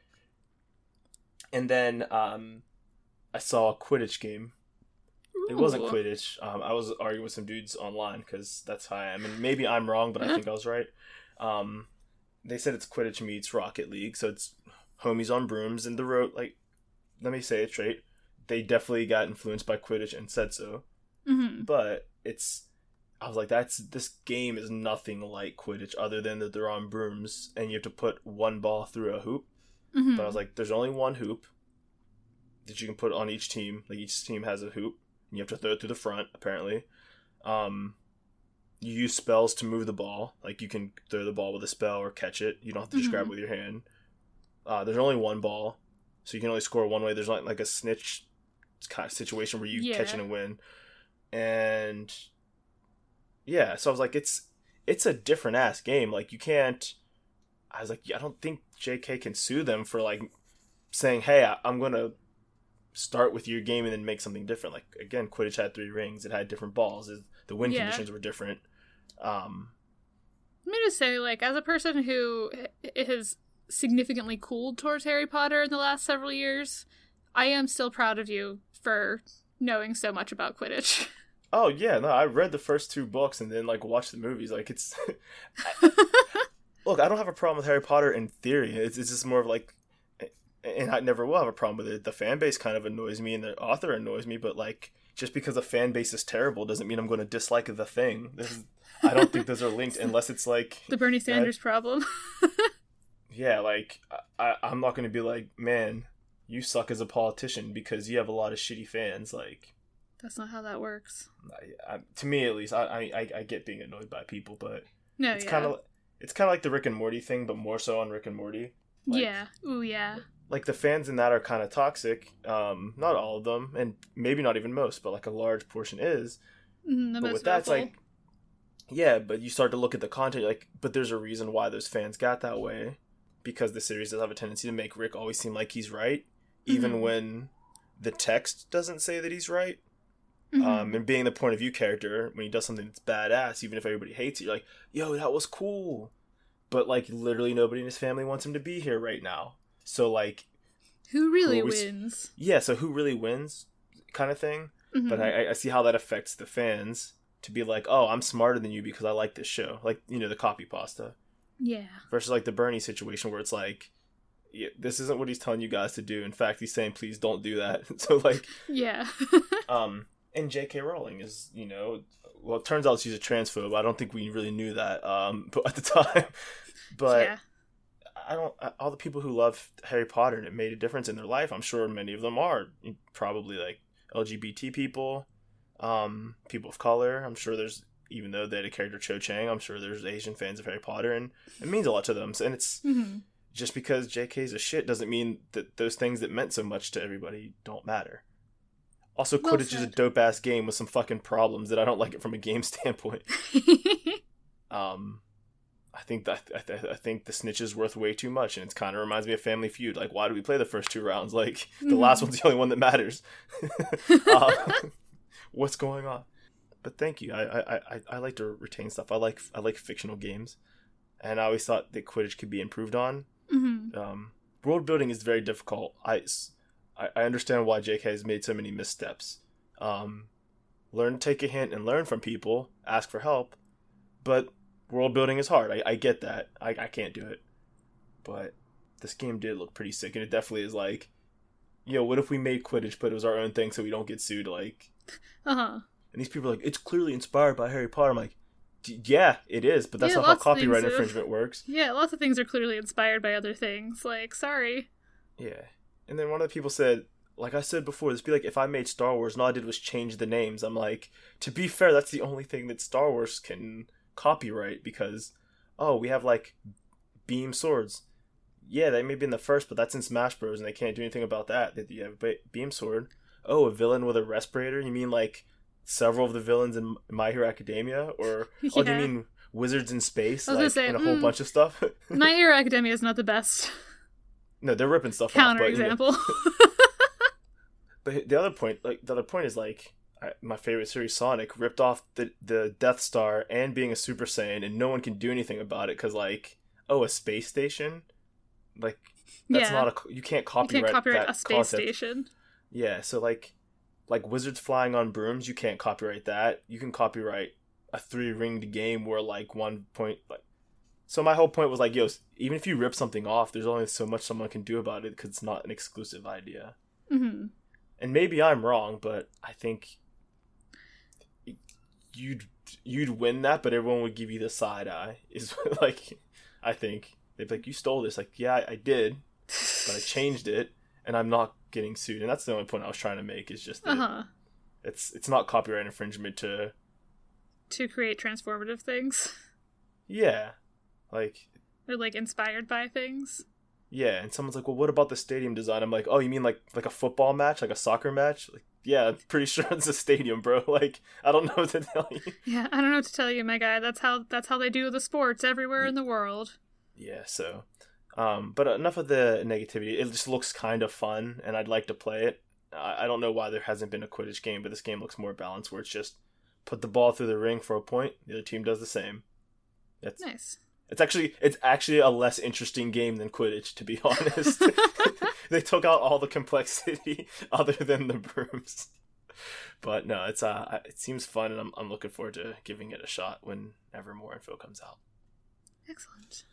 And then um, I saw a Quidditch game. It wasn't
Ooh.
Quidditch. Um, I was arguing with some dudes online because that's how I am. And maybe I'm wrong, but I think I was right. Um, they said it's Quidditch meets Rocket League. So it's homies on brooms. And the road, like, let me say it straight. They definitely got influenced by Quidditch and said so.
Mm-hmm.
But it's, I was like, that's, this game is nothing like Quidditch other than that they're on brooms and you have to put one ball through a hoop.
Mm-hmm.
But I was like, there's only one hoop that you can put on each team. Like each team has a hoop, and you have to throw it through the front. Apparently, um, you use spells to move the ball. Like you can throw the ball with a spell or catch it. You don't have to just
Mhm.
grab it with your hand. Uh, there's only one ball, so you can only score one way. There's not like a snitch kind of situation where you
Yeah.
catch it and win. And yeah, so I was like, it's it's a different ass game. Like you can't. I was like, yeah, I don't think J K can sue them for like saying, hey, I, I'm going to start with your game and then make something different. Like, again, Quidditch had three rings. It had different balls. There's The wind
Yeah.
conditions were different. Um,
Let me just say, like, as a person who h- has significantly cooled towards Harry Potter in the last several years, I am still proud of you for knowing so much about Quidditch.
oh yeah, no, I read the first two books and then like watched the movies. Like it's look, I don't have a problem with Harry Potter in theory. It's it's just more of like, and I never will have a problem with it. The fan base kind of annoys me, and the author annoys me. But like, just because the fan base is terrible doesn't mean I'm going to dislike the thing. This is, I don't think those are linked unless it's like
The Bernie Sanders uh, problem.
yeah, like I, I'm not going to be like, man, you suck as a politician because you have a lot of shitty fans. Like,
that's not how that works.
I, I, to me, at least, I, I I get being annoyed by people, but
no,
it's
yeah.
kind of it's kind of like the Rick and Morty thing, but more so on Rick and Morty. Like,
yeah. Ooh, yeah.
Like the fans in that are kind of toxic. Um, not all of them, and maybe not even most, but like a large portion is.
Mm, the
but
most
with that, it's
vocal.
like, yeah, but you start to look at the content, like, but there's a reason why those fans got that way, because the series does have a tendency to make Rick always seem like he's right, even
Mm-hmm.
when the text doesn't say that he's right.
Mm-hmm.
Um, and being the point of view character, when he does something that's badass, even if everybody hates it, you're like, yo, that was cool. But, like, literally nobody in his family wants him to be here right now. So, like...
Who really
who
wins?
Yeah, so who really wins kind of thing.
Mm-hmm.
But I, I see how that affects the fans to be like, oh, I'm smarter than you because I like this show. Like, you know, the copy pasta.
Yeah.
Versus, like, the Bernie situation where it's like, yeah, this isn't what he's telling you guys to do. In fact, he's saying, please don't do that. So, like...
Yeah.
um... And J K. Rowling is, you know, well, it turns out she's a transphobe. I don't think we really knew that um, but at the time. But
yeah.
I don't. All the people who love Harry Potter and it made a difference in their life, I'm sure many of them are probably like L G B T people, um, people of color. I'm sure there's, even though they had a character Cho Chang, I'm sure there's Asian fans of Harry Potter, and it means a lot to them. And it's
Mm-hmm.
just because J K's a shit doesn't mean that those things that meant so much to everybody don't matter. Also,
Well
Quidditch is a
said.
dope-ass game with some fucking problems that I don't like it from a game standpoint. um, I think that I, th- I think the snitch is worth way too much, and it kind of reminds me of Family Feud. Like, why do we play the first two rounds? Like, the
Mhm.
last one's the only one that matters. uh, what's going on? But thank you. I, I, I, I like to retain stuff. I like I like fictional games, and I always thought that Quidditch could be improved on.
Mm-hmm.
Um, world building is very difficult. I, I understand why J K has made so many missteps. Um, learn to take a hint and learn from people. Ask for help. But world building is hard. I, I get that. I, I can't do it. But this game did look pretty sick. And it definitely is like, yo, what if we made Quidditch but it was our own thing so we don't get sued? Like,
Uh-huh.
and these people are like, it's clearly inspired by Harry Potter. I'm like, yeah, it is. But that's
Yeah,
not how
lots of
copyright
things, uh,
infringement works.
Yeah, lots of things are clearly inspired by other things. Like, sorry.
Yeah. And then one of the people said, like I said before, this would be like if I made Star Wars and all I did was change the names. I'm like, to be fair, that's the only thing that Star Wars can copyright because, oh, we have like beam swords. Yeah, they may be in the first, but that's in Smash Bros. And they can't do anything about that. That you have a beam sword. Oh, a villain with a respirator? You mean like several of the villains in My Hero Academia? Or, oh, do you
Yeah.
mean wizards in space?
I was gonna
Like,
say,
and a whole
mm,
bunch of stuff?
My Hero Academia is not the best
No, they're ripping stuff off.
counter
But, you know,
example.
But the other point, like the other point is like I, my favorite series, Sonic, ripped off the the Death Star and being a Super Saiyan, and no one can do anything about it because like, oh, a space station, like that's
Yeah.
not a you can't
You
copyright,
can't copyright
that
a space
concept.
station.
Yeah, so like like wizards flying on brooms, you can't copyright that. You can copyright a three ringed game where like one point like. So my whole point was like, yo, even if you rip something off, there's only so much someone can do about it because it's not an exclusive idea.
Mm-hmm.
And maybe I'm wrong, but I think you'd you'd win that, but everyone would give you the side eye. Is like, I think they'd be like, "You stole this." Like, yeah, I, I did, but I changed it, and I'm not getting sued. And that's the only point I was trying to make. Is just that
Uh-huh.
it's it's not copyright infringement to
To create transformative things.
yeah, like
Or, like, inspired by things.
yeah. And someone's like, "Well, what about the stadium design?" I'm like, "Oh, you mean like like a football match, like a soccer match?" Like, yeah, I'm pretty sure it's a stadium, bro. Like, I don't know what to tell you.
Yeah, I don't know what to tell you, my guy. That's how that's how they do the sports everywhere in the world.
Yeah, so, um, but enough of the negativity. It just looks kind of fun, and I'd like to play it. I, I don't know why there hasn't been a Quidditch game, but this game looks more balanced, where it's just put the ball through the ring for a point. The other team does the same. That's
Nice.
It's actually it's actually a less interesting game than Quidditch, to be honest. They took out all the complexity other than the brooms. But no, it's uh, it seems fun, and I'm I'm looking forward to giving it a shot whenever more info comes out.
Excellent.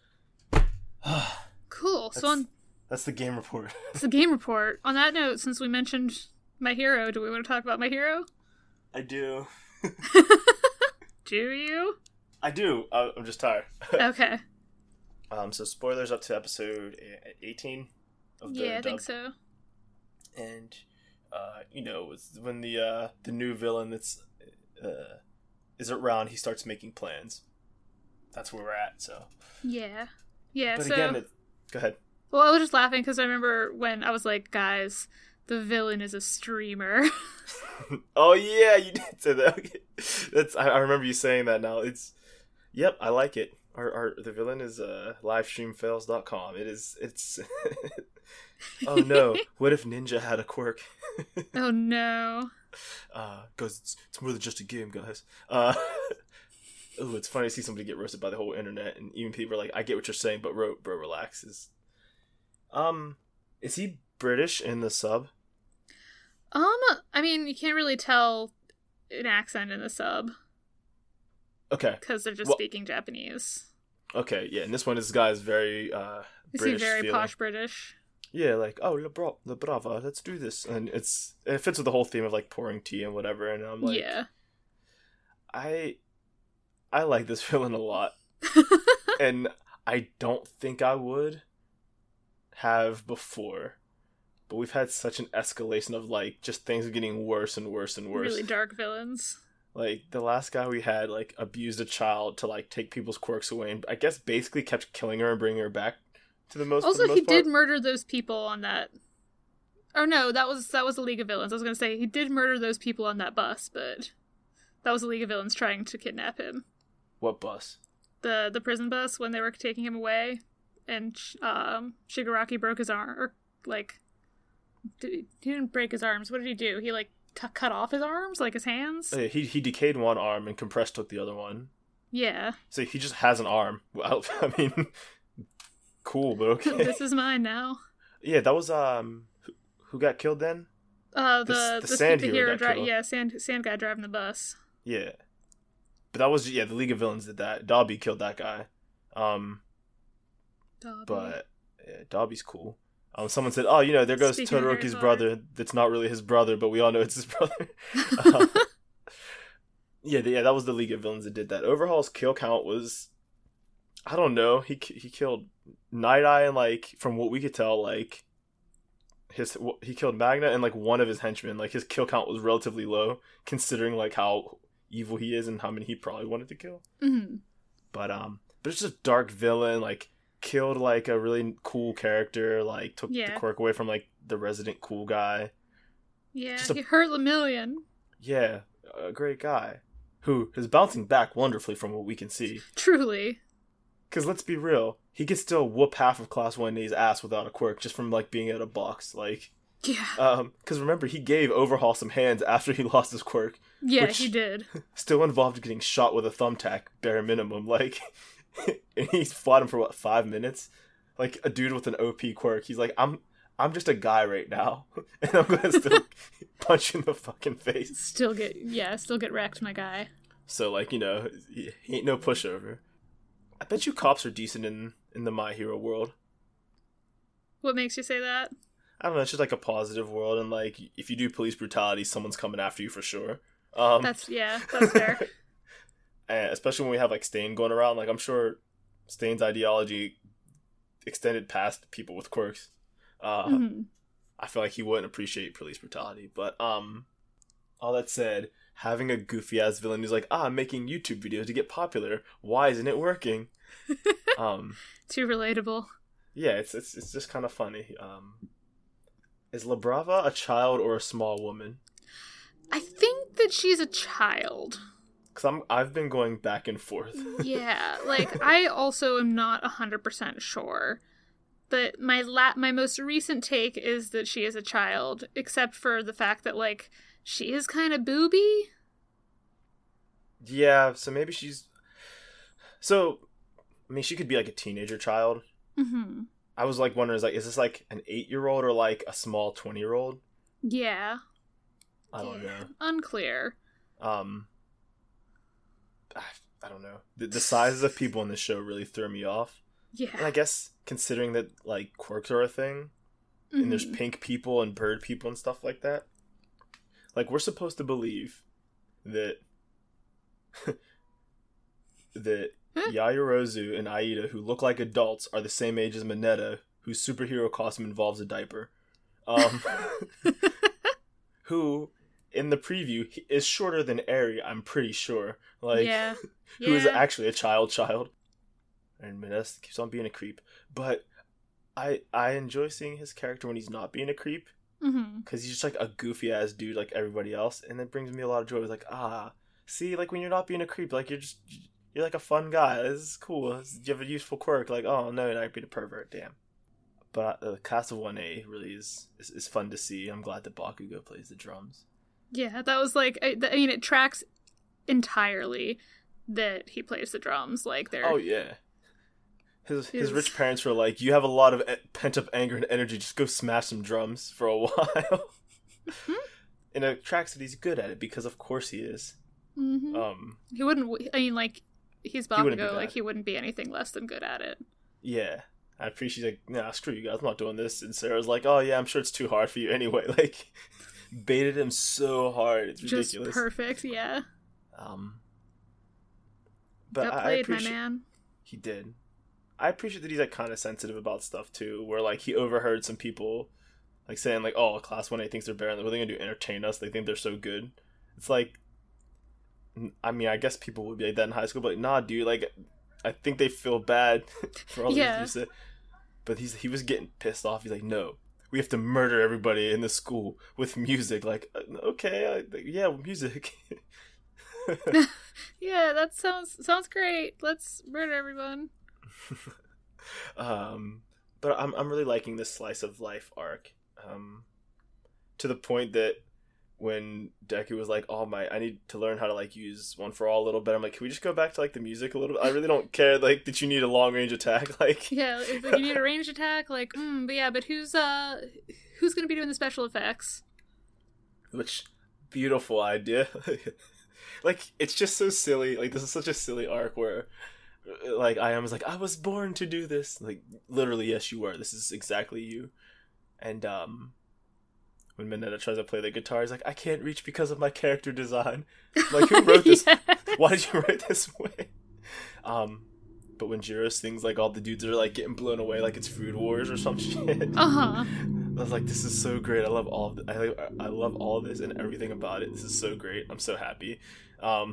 Cool.
That's,
so on
that's the game report.
It's the game report. On that note, since we mentioned My Hero, do we want to talk about My Hero?
I do.
Do you?
I do. Uh, I'm just tired.
Okay.
Um. So spoilers up to episode eighteen. Of the
Yeah, I
dub.
think so.
And, uh, you know, it's when the uh, the new villain that's uh, is around, he starts making plans. That's where we're at. So.
Yeah. Yeah.
But
so.
again, it, go ahead.
Well, I was just laughing because I remember when I was like, guys, the villain is a streamer.
Oh yeah, you did say that. Okay. That's I, I remember you saying that now. It's yep, I like it. Our, our the villain is uh livestream fails dot com. It is it's oh no. What if Ninja had a quirk?
Oh no.
Uh cuz it's, it's more than just a game, guys. Uh Oh, it's funny to see somebody get roasted by the whole internet, and even people are like, I get what you're saying, but bro, bro relax. Is um is he British in the sub?
Um, I mean, you can't really tell an accent in the sub
Okay.
because they're just
Well,
speaking Japanese.
Okay, yeah, and this one, this guy is very uh
Is
British
he very
feeling.
posh British?
Yeah, like, oh, Le, Bra- Le Brava, let's do this. And it's it fits with the whole theme of, like, pouring tea and whatever, and I'm like,
Yeah.
I I like this villain a lot. And I don't think I would have before. But we've had such an escalation of, like, just things getting worse and worse and worse.
Really dark villains.
Like, the last guy we had, like, abused a child to, like, take people's quirks away, and I guess basically kept killing her and bringing her back to the most for
Also,
the most
he
part.
did murder those people on that. Oh no, that was that was the League of Villains. I was gonna say he did murder those people on that bus, but that was the League of Villains trying to kidnap him.
What bus?
The the prison bus when they were taking him away, and um, Shigaraki broke his arm, or like, did he, he didn't break his arms. What did he do? He like t- cut off his arms, like his hands.
Uh, He he decayed one arm and compressed took the other one.
Yeah.
So he just has an arm. Well, I mean, cool, but okay.
This is mine now.
Yeah, that was um, who, who got killed then?
Uh,
The-
the
the
the,
sand
the
hero
hero
got
dri-
killed.
yeah, sand sand guy driving the bus.
Yeah, but that was yeah. The League of Villains did that. Dobby killed that guy. Um,
Dobby.
but yeah, Dobby's cool. Um, someone said, "Oh, you know, there goes
Speaking of Harry
Todoroki's
Potter.
brother. That's not really his brother, but we all know it's his brother." um, yeah, the- yeah, that was the League of Villains that did that. Overhaul's kill count was, I don't know. He he killed Night Eye and, like, from what we could tell, like, his he killed Magna and, like, one of his henchmen. Like, his kill count was relatively low considering, like, how evil he is and how many he probably wanted to kill.
Mm-hmm.
But um, but it's just a dark villain. Like, killed, like, a really cool character. Like, took
Yeah.
the quirk away from, like, the resident cool guy.
Yeah,
Just a-
he hurt Lemillion.
Yeah, a great guy who is bouncing back wonderfully from what we can see.
Truly.
Because let's be real, he could still whoop half of Class one A's ass without a quirk just from, like, being at a box. Like,
Yeah.
um, because remember, he gave Overhaul some hands after he lost his quirk.
Yeah,
which-
he did.
Still involved getting shot with a thumbtack, bare minimum. Like, and he fought him for, what, five minutes? Like, a dude with an O P quirk. He's like, I'm I'm just a guy right now. And I'm gonna still punch you in the fucking face.
Still get yeah, still get wrecked, my guy.
So, like, you know, he he ain't no pushover. I bet you cops are decent in, in the My Hero world.
What makes you say that?
I don't know, it's just like a positive world, and, like, if you do police brutality, someone's coming after you for sure. Um,
That's yeah, that's fair.
and especially when we have, like, Stain going around. Like, I'm sure Stain's ideology extended past people with quirks. Uh,
Mhm.
I feel like he wouldn't appreciate police brutality. But, um, all that said, having a goofy-ass villain who's like, ah, I'm making YouTube videos to get popular. Why isn't it working? um,
Too relatable.
yeah, it's it's it's just kind of funny. Um, is La Brava a child or a small woman?
I think that she's a child.
Because I'm I've been going back and forth.
Yeah, like I also am not one hundred percent sure. But my la- my most recent take is that she is a child, except for the fact that, like, she is kind of booby.
Yeah, so maybe she's... So, I mean, she could be, like, a teenager child.
Mm-hmm.
I was, like, wondering, is, like, is this, like, an eight-year-old or, like, a small twenty-year-old?
Yeah.
I don't
yeah.
know.
Unclear.
Um, I, I don't know. The, the sizes of people in this show really threw me off.
Yeah.
And I guess, considering that, like, quirks are a thing,
mm-hmm.
and there's pink people and bird people and stuff like that, like, we're supposed to believe that... that Yaoyorozu and Aida, who look like adults, are the same age as Mineta, whose superhero costume involves a diaper. Um, who, in the preview, is shorter than Eri, I'm pretty sure. Like,
yeah.
who is
yeah.
actually a child child. And Mineta keeps on being a creep. But I I enjoy seeing his character when he's not being a creep. Because
mm-hmm.
he's just like a goofy-ass dude like everybody else. And it brings me a lot of joy. It's like, ah, see, like when you're not being a creep, like you're just... You're like a fun guy. This is cool. You have a useful quirk. Like, oh no, you're not being a pervert. Damn. But uh, the cast of one A really is, is is fun to see. I'm glad that Bakugo plays the drums.
Yeah, that was like, I, I mean, it tracks entirely that he plays the drums. Like, they're...
Oh yeah. His his, his rich parents were like, you have a lot of pent up anger and energy. Just go smash some drums for a while.
mm-hmm.
And it tracks that he's good at it because of course he is.
Mm-hmm.
Um,
he wouldn't. I mean, like. He's
He
Bakugo, like, he wouldn't be anything less than good at it.
Yeah. I appreciate, like, nah, screw you guys, I'm not doing this. And Sarah's like, oh yeah, I'm sure it's too hard for you anyway. Like, baited him so hard. It's ridiculous.
Just perfect, yeah.
Um, but
Got
I,
played,
I appreciate...
my man.
He did. I appreciate that he's, like, kind of sensitive about stuff, too. Where, like, he overheard some people, like, saying, like, oh, Class one A thinks they're better. What are they gonna do, entertain us? They think they're so good. It's like... I mean, I guess people would be like that in high school, but like, nah, dude, like, I think they feel bad for all
yeah.
these things. But he's he was getting pissed off. He's like, no, we have to murder everybody in the school with music. Like, okay, I, yeah, music.
yeah, that sounds sounds great. Let's murder everyone.
um, but I'm I'm really liking this slice of life arc. Um, to the point that. When Deku was like, oh my, I need to learn how to like use One for All a little bit. I'm like, can we just go back to like the music a little bit? I really don't care like that you need a long range attack. Like,
yeah, if like, you need a ranged attack, like, mm, but yeah, but who's uh, who's gonna be doing the special effects?
Which beautiful idea. Like, it's just so silly. Like, this is such a silly arc where, like, I am was like, I was born to do this. Like, literally, yes, you were. This is exactly you. And um. When Mineta tries to play the guitar, he's like, I can't reach because of my character design. I'm like, who wrote this? Yes. Why did you write this way? Um, but when Jiro sings, like, all the dudes are, like, getting blown away like it's Food Wars or some shit.
Uh-huh.
I was like, this is so great. I love all of this. I, I love all of this and everything about it. This is so great. I'm so happy. Um,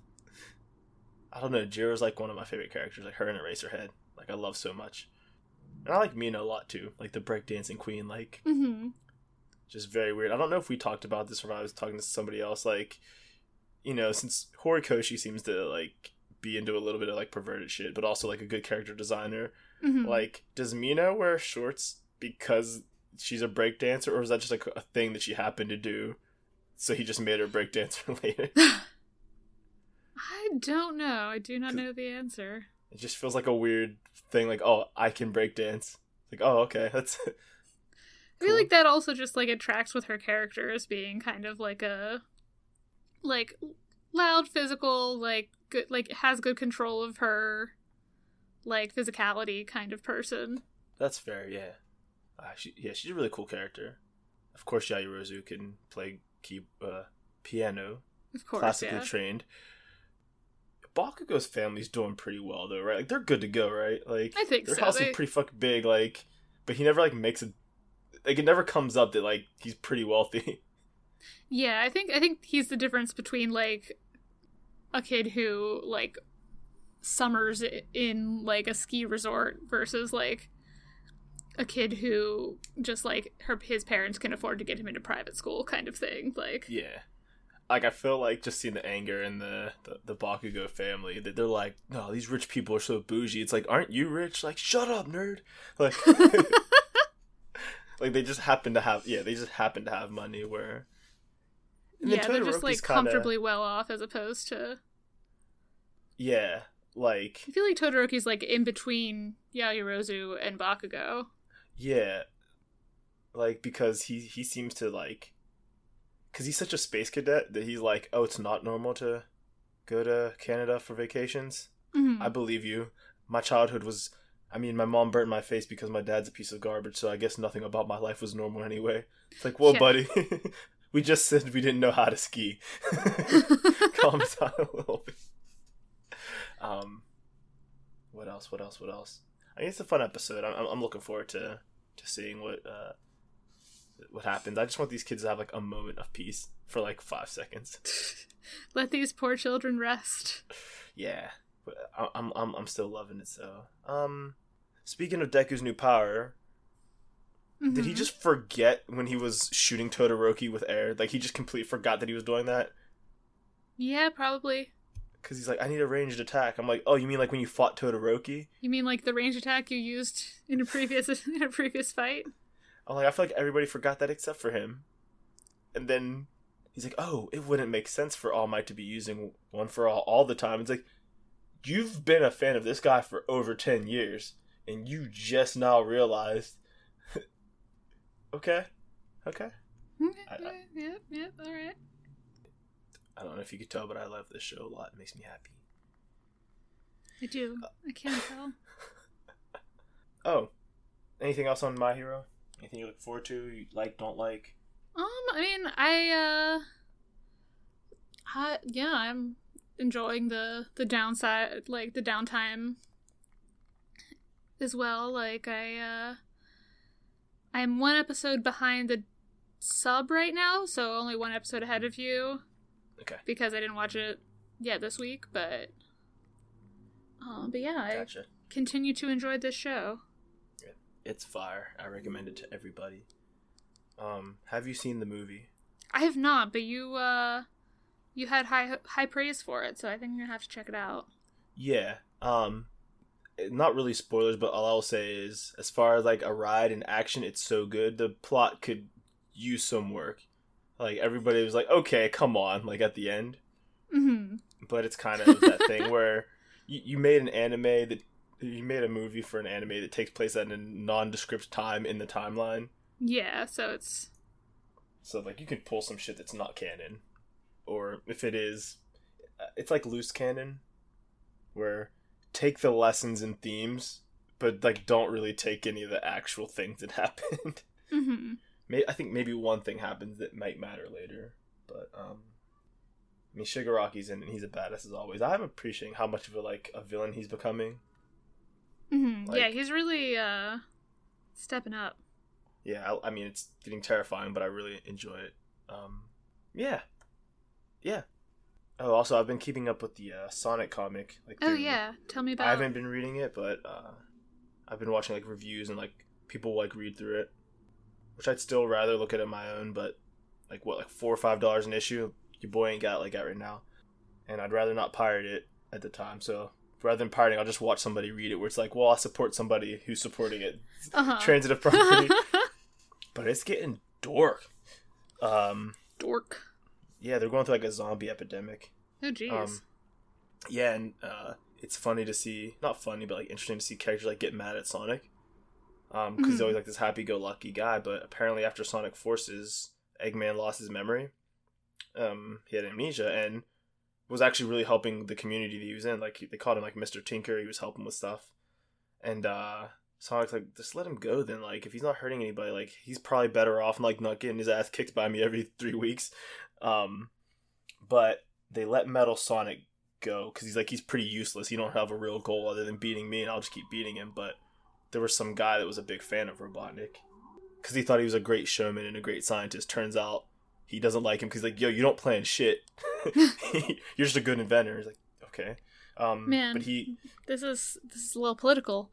I don't know. Jiro's, like, one of my favorite characters. Like, her and Eraserhead. Like, I love so much. And I like Mina a lot, too. Like, the breakdancing queen, like...
Mm-hmm.
Just very weird. I don't know if we talked about this when I was talking to somebody else. Like, you know, since Horikoshi seems to, like, be into a little bit of, like, perverted shit, but also, like, a good character designer.
Mm-hmm.
Like, does Mina wear shorts because she's a breakdancer, or is that just, like, a thing that she happened to do, so he just made her breakdancer later?
I don't know. I do not know the answer.
It just feels like a weird thing, like, oh, I can breakdance. Like, oh, okay, that's...
I feel cool. Like that also just, like, it tracks with her character as being kind of, like, a, like, loud, physical, like, good, like, has good control of her, like, physicality kind of person.
That's fair, yeah. Uh, she, yeah, she's a really cool character. Of course, Yaoyorozu can play key, uh, piano.
Of course,
classically
yeah.
trained. Bakugo's family's doing pretty well, though, right? Like, they're good to go, right? Like,
I think
their
so.
house
they...
is pretty fucking big, like, but he never, like, makes a... Like, it never comes up that, like, he's pretty wealthy.
Yeah, I think I think he's the difference between, like, a kid who, like, summers in, like, a ski resort versus, like, a kid who just, like, her his parents can afford to get him into private school kind of thing. Like,
yeah. Like, I feel like just seeing the anger in the, the, the Bakugo family, that they're like, no, these rich people are so bougie. It's like, aren't you rich? Like, shut up, nerd. Like... Like, they just happen to have, yeah, they just happen to have money where...
Yeah, they're just, like, kinda... comfortably well off as opposed to...
Yeah, like
I feel like Todoroki's like in between Yaoyorozu and Bakugo.
yeah, like because he he seems to like, because he's such a space cadet that he's like, oh, it's not normal to go to Canada for vacations.
Mm-hmm.
I believe you. My childhood was, I mean, my mom burnt my face because my dad's a piece of garbage, so I guess nothing about my life was normal anyway. It's like, well,
Yeah.
buddy, we just said we didn't know how to ski. Calm down a little bit. Um, what else? What else? What else? I think it's a fun episode. I'm I'm looking forward to to seeing what uh what happens. I just want these kids to have like a moment of peace for like five seconds.
Let these poor children rest.
Yeah, but I- I'm I'm I'm still loving it. So, um, speaking of Deku's new power, did he
Mhm.
just forget when he was shooting Todoroki with air? Like he just completely forgot that he was doing that?
Yeah, probably.
Because he's like, I need a ranged attack. I'm like, oh, you mean like when you fought Todoroki?
You mean like the range attack you used in a previous in a previous fight?
I'm like, I feel like everybody forgot that except for him. And then he's like, oh, it wouldn't make sense for All Might to be using One for All all the time. It's like, you've been a fan of this guy for over ten years, and you just now realized. okay. Okay. I- I-
Yep, yep, all right.
I don't know if you could tell, but I love this show a lot. It makes me happy.
I do. I can't tell.
Oh, anything else on My Hero? Anything you look forward to? You like, don't like?
Um, I mean, I uh, I, yeah, I'm enjoying the the downside, like the downtime as well. Like I uh, I'm one episode behind the sub right now, so only one episode ahead of you.
Okay.
Because I didn't watch it yet this week, but um, but yeah,
Gotcha.
I continue to enjoy this show.
It's fire. I recommend it to everybody. Um, have you seen the movie?
I have not, but you uh, you had high high praise for it, so I think I'm gonna have to check it out.
Yeah. Um, not really spoilers, but all I'll say is, as far as like a ride and action, it's so good. The plot could use some work. Like everybody was like, okay, come on, like at the end.
Mm-hmm.
But it's kind of that thing where you, you made an anime that you made a movie for an anime that takes place at a nondescript time in the timeline.
Yeah, so it's
So like you could pull some shit that's not canon, or if it is, it's like loose canon, where take the lessons and themes, but like don't really take any of the actual things that happened.
mm-hmm.
May I think maybe one thing happens that might matter later, but um, I mean Shigaraki's in it and he's a badass as always. I'm appreciating how much of a like a villain he's becoming.
Mm-hmm.
Like-
yeah, he's really uh stepping up.
Yeah, I, I mean it's getting terrifying, but I really enjoy it. Um, yeah, yeah. Oh, also I've been keeping up with the uh, Sonic comic. Like,
Oh
through-
yeah, tell me about.
I haven't been reading it, but uh, I've been watching like reviews and like people like read through it, which I'd still rather look at it on my own. But like what, like four or five dollars an issue, your boy ain't got it like that right now, and I'd rather not pirate it at the time. So rather than pirating, I'll just watch somebody read it. Where it's like, well, I support somebody who's supporting it.
uh-huh.
Transitive property, but it's getting dork. Um,
Dork.
yeah, they're going through like a zombie epidemic.
Oh jeez.
Um, yeah, and uh, it's funny to see, not funny, but like interesting to see characters like get mad at Sonic. Um, because he's
Mhm.
always like this happy-go-lucky guy, but apparently after Sonic Forces, Eggman lost his memory. Um, he had amnesia and was actually really helping the community that he was in. Like he, they called him like Mister Tinker. He was helping with stuff, and uh, Sonic's like, just let him go. Then like if he's not hurting anybody, like he's probably better off like not getting his ass kicked by me every three weeks. Um, but they let Metal Sonic go because he's like he's pretty useless. He don't have a real goal other than beating me, and I'll just keep beating him. But there was some guy that was a big fan of Robotnik because he thought he was a great showman and a great scientist. Turns out he doesn't like him because he's like, yo, you don't plan shit. You're just a good inventor. He's like, okay. Um,
Man,
but he
this is this is a little political.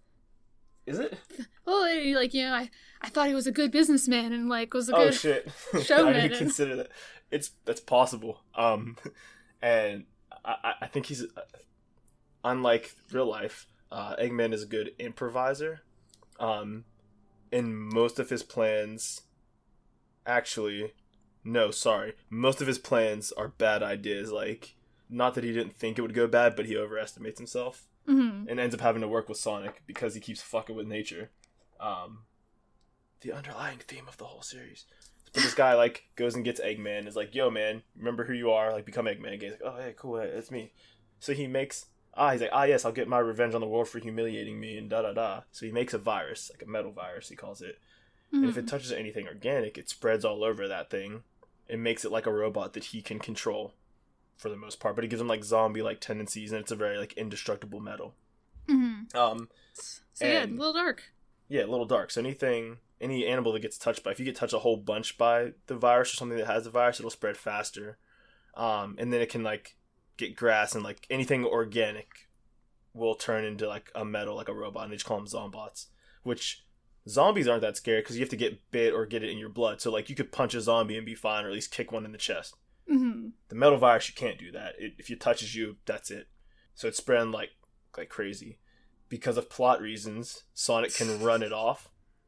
is it?
Well, eh, like you know, I I thought he was a good businessman and like was a
Oh
good.
shit! I
showman
didn't
and-
consider that. It's that's possible. Um, and I I- I think he's uh, unlike real life. Uh, Eggman is a good improviser. Um, and most of his plans, actually, no, sorry, most of his plans are bad ideas. Like not that he didn't think it would go bad, but he overestimates himself.
Mm-hmm.
And ends up having to work with Sonic because he keeps fucking with nature. Um, the underlying theme of the whole series. But this guy, like, goes and gets Eggman and is like, yo, man, remember who you are? Like, become Eggman again. He's like, oh, hey, cool, hey, it's me. So he makes... Ah, he's like, ah, yes, I'll get my revenge on the world for humiliating me and da-da-da. So he makes a virus, like a metal virus, he calls it. Mm-hmm. And if it touches anything organic, it spreads all over that thing. It makes it like a robot that he can control for the most part. But it gives him, like, zombie-like tendencies, and it's a very, like, indestructible metal.
Mm-hmm.
Um,
so, yeah, a little dark.
Yeah, a little dark. So anything... Any animal that gets touched by, if you get touched a whole bunch by the virus or something that has the virus, it'll spread faster. Um, and then it can, like, get grass and, like, anything organic will turn into, like, a metal, like a robot, and they just call them zombots. Which, zombies aren't that scary because you have to get bit or get it in your blood. So, like, you could punch a zombie and be fine, or at least kick one in the chest.
Mm-hmm.
The metal virus, you can't do that. It, if it touches you, that's it. So it's spreading like, like crazy. Because of plot reasons, Sonic can run it off.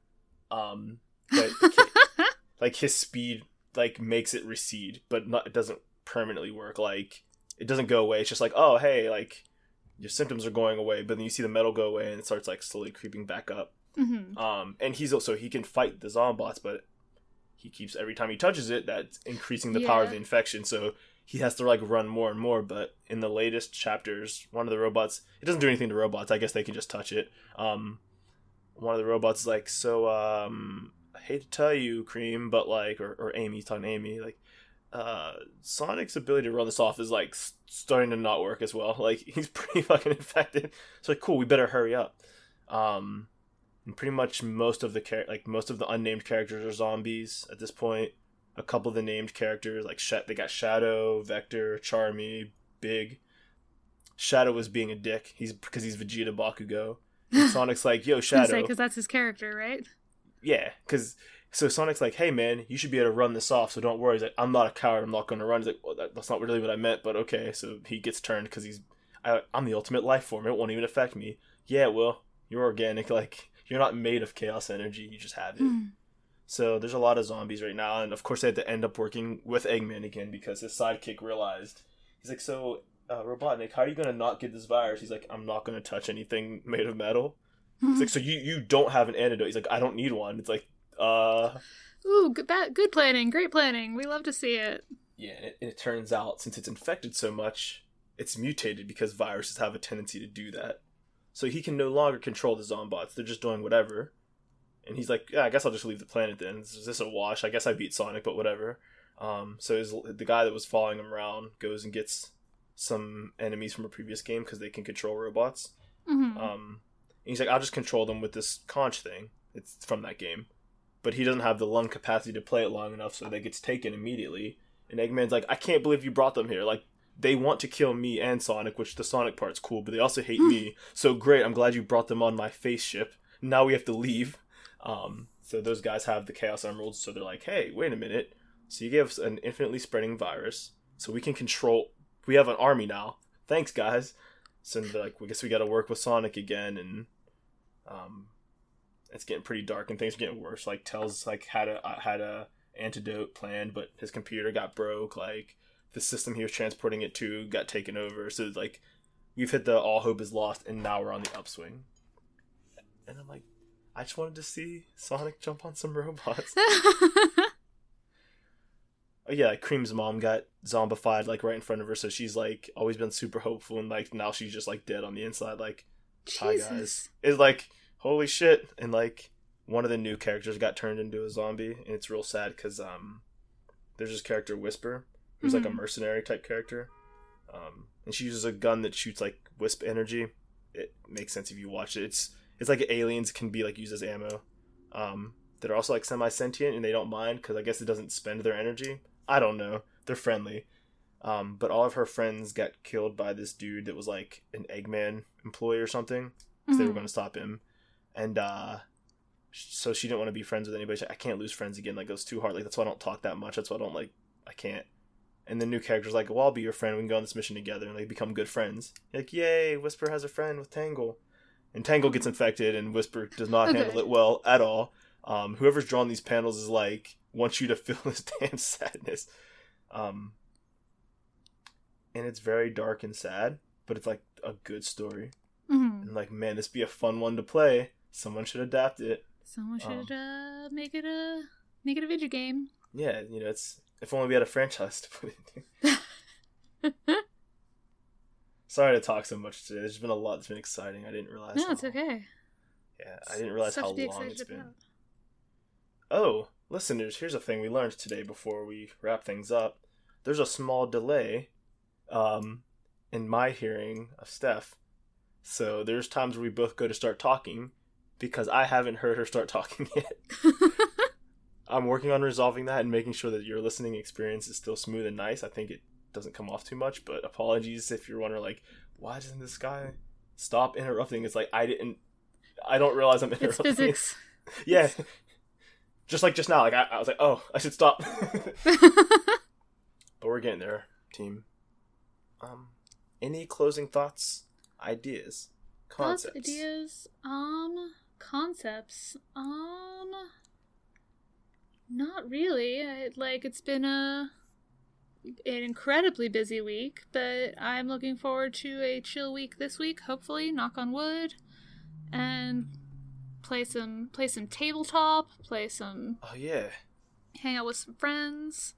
Um, but like his speed like makes it recede, but not, it doesn't permanently work. Like it doesn't go away. It's just like, oh hey, like your symptoms are going away, but then you see the metal go away and it starts like slowly creeping back up.
Mm-hmm.
Um, and he's also he can fight the zombots, but he keeps every time he touches it, that's increasing the yeah. power of the infection. So he has to like run more and more. But in the latest chapters, one of the robots, it doesn't do anything to robots. I guess they can just touch it. Um. One of the robots is like, so, um, I hate to tell you, Cream, but like, or, or Amy, talking to Amy, like, uh, Sonic's ability to run this off is like starting to not work as well. Like, he's pretty fucking infected. It's like, cool, we better hurry up. Um, and pretty much most of the, char- like, most of the unnamed characters are zombies at this point. A couple of the named characters, like, Sh- they got Shadow, Vector, Charmy, Big. Shadow was being a dick. He's, because he's Vegeta Bakugo. And Sonic's like, yo, Shadow.
Because that's his character, right?
Yeah, because... So Sonic's like, hey, man, you should be able to run this off, so don't worry. He's like, I'm not a coward, I'm not going to run. He's like, well, that, that's not really what I meant, but okay. So he gets turned because he's... I, I'm the ultimate life form. It won't even affect me. Yeah, well, you're organic. Like, you're not made of chaos energy. You just have it. Mm. So there's a lot of zombies right now, and of course they had to end up working with Eggman again because his sidekick realized... He's like, so... Uh, Robotnik, how are you going to not get this virus? He's like, I'm not going to touch anything made of metal. He's like, so you, you don't have an antidote. He's like, I don't need one. It's like, uh...
Ooh, good, bad, good planning, great planning. We love to see it.
Yeah, and it, and it turns out, since it's infected so much, it's mutated because viruses have a tendency to do that. So he can no longer control the zombots. They're just doing whatever. And he's like, yeah, I guess I'll just leave the planet then. Is this a wash? I guess I beat Sonic, but whatever. Um, so his, the guy that was following him around goes and gets... some enemies from a previous game because they can control robots.
Mm-hmm.
Um, and he's like, I'll just control them with this conch thing. It's from that game. But he doesn't have the lung capacity to play it long enough, so that gets taken immediately. And Eggman's like, I can't believe you brought them here. Like, they want to kill me and Sonic, which the Sonic part's cool, but they also hate me. So great, I'm glad you brought them on my face ship. Now we have to leave. Um, so those guys have the Chaos Emeralds, so they're like, hey, wait a minute. So you gave us an infinitely spreading virus, so we can control... We have an army now. Thanks, guys. So they're like, I guess we got to work with Sonic again, and um, it's getting pretty dark, and things are getting worse. Like, Tails like had a had a antidote planned, but his computer got broke. Like, the system he was transporting it to got taken over. So like, we've hit the all hope is lost, and now we're on the upswing. And I'm like, I just wanted to see Sonic jump on some robots. Oh yeah, like Cream's mom got zombified like right in front of her, so she's like always been super hopeful, and like now she's just like dead on the inside. Like,
Jesus.
Hi guys, it's like holy shit, and like one of the new characters got turned into a zombie, and it's real sad because um, there's this character Whisper, who's mm-hmm. like a mercenary type character, um, and she uses a gun that shoots like wisp energy. It makes sense if you watch it. It's it's like aliens can be like used as ammo. Um, they're also like semi-sentient, and they don't mind because I guess it doesn't spend their energy. I don't know. They're friendly. Um, but all of her friends got killed by this dude that was like an Eggman employee or something. Because mm-hmm. they were going to stop him. And uh, so she didn't want to be friends with anybody. She's like, I can't lose friends again. Like, it was too hard. Like, that's why I don't talk that much. That's why I don't like, I can't. And the new character's like, well, I'll be your friend. We can go on this mission together. And they become good friends. Like, yay, Whisper has a friend with Tangle. And Tangle gets infected, and Whisper does not okay. handle it well at all. Um, whoever's drawn these panels is like, wants you to feel this damn sadness. Um, and it's very dark and sad, but it's like a good story.
Mm-hmm.
And like, man, this would be a fun one to play. Someone should adapt it.
Someone should
Um,
uh, make it a make it a video game.
Yeah, you know, it's if only we had a franchise to put it into. Sorry to talk so much today. There's been a lot that's been exciting. I didn't realize.
No,
how,
it's okay.
Yeah, I didn't realize
Stuff
how
to be
long
excited
it's been.
about.
Oh, listeners, here's a thing we learned today before we wrap things up. There's a small delay um, in my hearing of Steph. So there's times where we both go to start talking because I haven't heard her start talking yet. I'm working on resolving that and making sure that your listening experience is still smooth and nice. I think it doesn't come off too much, but apologies if you're wondering, like, why doesn't this guy stop interrupting? It's like, I didn't, I don't realize I'm interrupting.
It's physics.
Yeah. Just like just now, like I, I was like, oh, I should stop. But we're getting there, team. Um, any closing thoughts, ideas,
Thoughts,
concepts?
ideas, um, concepts, um, not really. I, like, it's been a an incredibly busy week, but I'm looking forward to a chill week this week. Hopefully, knock on wood, and play some play some tabletop, play some,
Oh yeah.
hang out with some friends,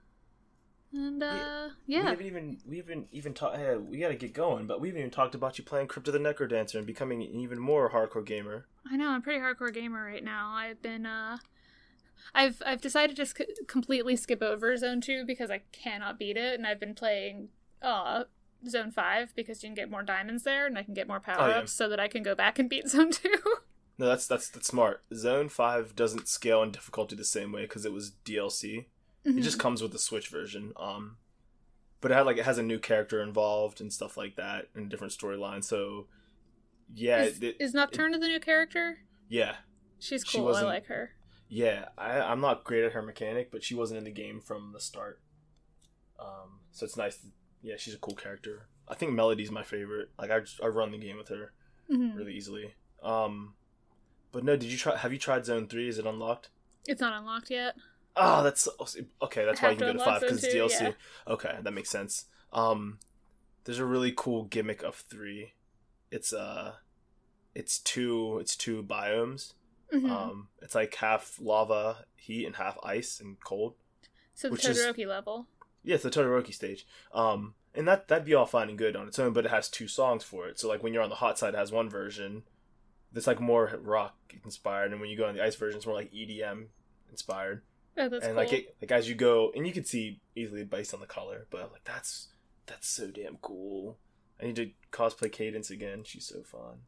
and uh,
We
yeah.
haven't even we haven't even talked. Hey, we gotta get going, but we haven't even talked about you playing Crypt of the Necrodancer and becoming an even more hardcore gamer.
I know, I'm a pretty hardcore gamer right now. I've been, uh... I've I've decided to sk- completely skip over Zone two because I cannot beat it, and I've been playing, uh, Zone five because you can get more diamonds there, and I can get more power-ups
Oh, yeah.
so that I can go back and beat Zone two.
No, that's that's that's smart. Zone five doesn't scale in difficulty the same way because it was D L C. It just comes with the Switch version. Um, but it had like it has a new character involved and stuff like that, and a different storyline. So, yeah,
Is,
it,
is Nocturna the new character?
yeah,
She's
She
cool, I
wasn't-
like her.
yeah. I I'm not great at her mechanic, but she wasn't in the game from the start. Um, so it's nice. To, yeah, she's a cool character. I think Melody's my favorite. Like I just, I run the game with her
Mm-hmm.
really easily. Um, but no, did you try? Have you tried Zone three? Is it unlocked?
It's not unlocked yet.
Oh, that's okay. That's
I
why
have
you can
to
go to
unlock
five
Zone
because it's
two,
D L C.
yeah.
Okay, that makes sense. Um, there's a really cool gimmick of three. It's uh, it's two. It's two biomes.
Mm-hmm.
Um, it's like half lava, heat, and half ice and cold.
so the
which is-
Todoroki level.
Yeah, it's the Todoroki stage. Um, and that that'd be all fine and good on its own, but it has two songs for it. So like when you're on the hot side, it has one version that's like more rock inspired, and when you go on the ice version, it's more like E D M inspired.
Oh, that's
and
cool.
like it, like as you go, and you can see easily based on the color, but I'm like that's that's so damn cool. I need to cosplay Cadence again. She's so fun.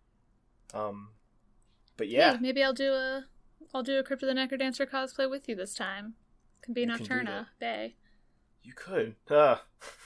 Um, but yeah,
Hey, maybe I'll do a I'll do a Crypt of the Necrodancer cosplay with you this time. Can be
You can do
Nocturna Bay.
you could. Ah.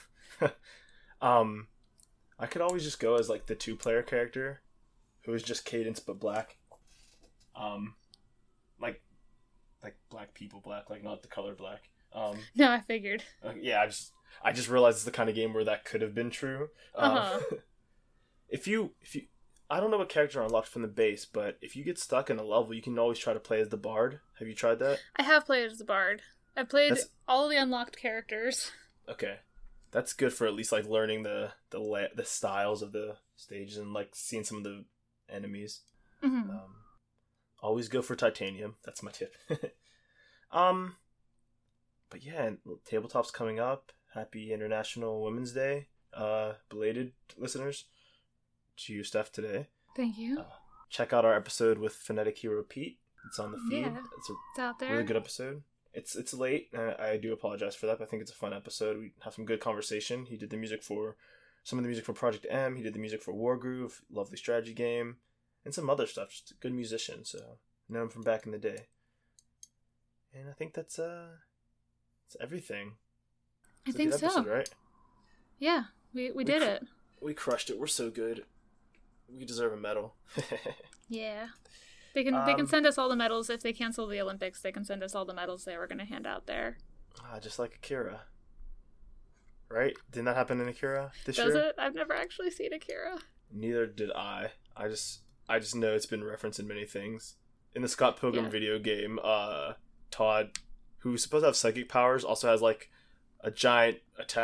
um, I could always just go as like the two player character, who is just Cadence but black. Um, like like black people black, like not the color black. Um.
No, I figured.
Uh, yeah, I just I just realized it's the kind of game where that could have been true. Um,
Uh-huh.
if you if you I don't know what character unlocked from the base, but if you get stuck in a level, you can always try to play as the bard. Have you tried that?
I have played as a bard. I've played
That's-
all the unlocked characters.
Okay, that's good for at least like learning the the la- the styles of the stages and like seeing some of the enemies.
Mm-hmm.
Um, always go for titanium. That's my tip. um, but yeah, tabletop's coming up. Happy International Women's Day, uh, belated listeners, to you, Steph, today.
Thank you.
Uh, check out our episode with Phonetic Hero Pete. It's on the feed.
Yeah.
It's a
It's out there.
really good episode. It's it's late. And I do apologize for that, but I think it's a fun episode. We have some good conversation. He did the music for some of the music for Project M. He did the music for Wargroove, lovely strategy game, and some other stuff. Just a good musician. So know him from back in the day. And I think that's uh, it's everything.
I
It's a
think
good
so.
episode, right?
Yeah, we we
We
did
cr-
it.
We crushed it. We're so good. We deserve a medal.
Yeah. They can they can
Um,
send us all the medals if they cancel the Olympics. They can send us all the medals they were going to hand out there.
ah, just like Akira. Right? Didn't that happen in Akira this
Does
year?
it? I've never actually seen Akira.
Neither did I. I just I just know it's been referenced in many things. In the Scott Pilgrim
Yeah.
video game, uh Todd, who's supposed to have psychic powers, also has like a giant attack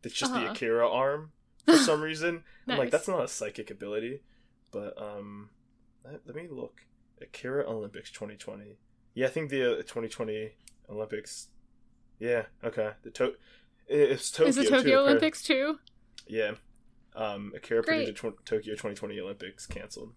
It's just
Uh-huh.
the Akira arm for some reason. I'm like,
Nice.
that's not a psychic ability. But um, let, let me look. Akira Olympics twenty twenty. Yeah, I think the uh, twenty twenty Olympics. Yeah, okay. The to- it's Tokyo.
Is the
too,
Tokyo
apparently.
Olympics too?
Yeah. Um, Akira
Great.
predicted tw- Tokyo twenty twenty Olympics canceled.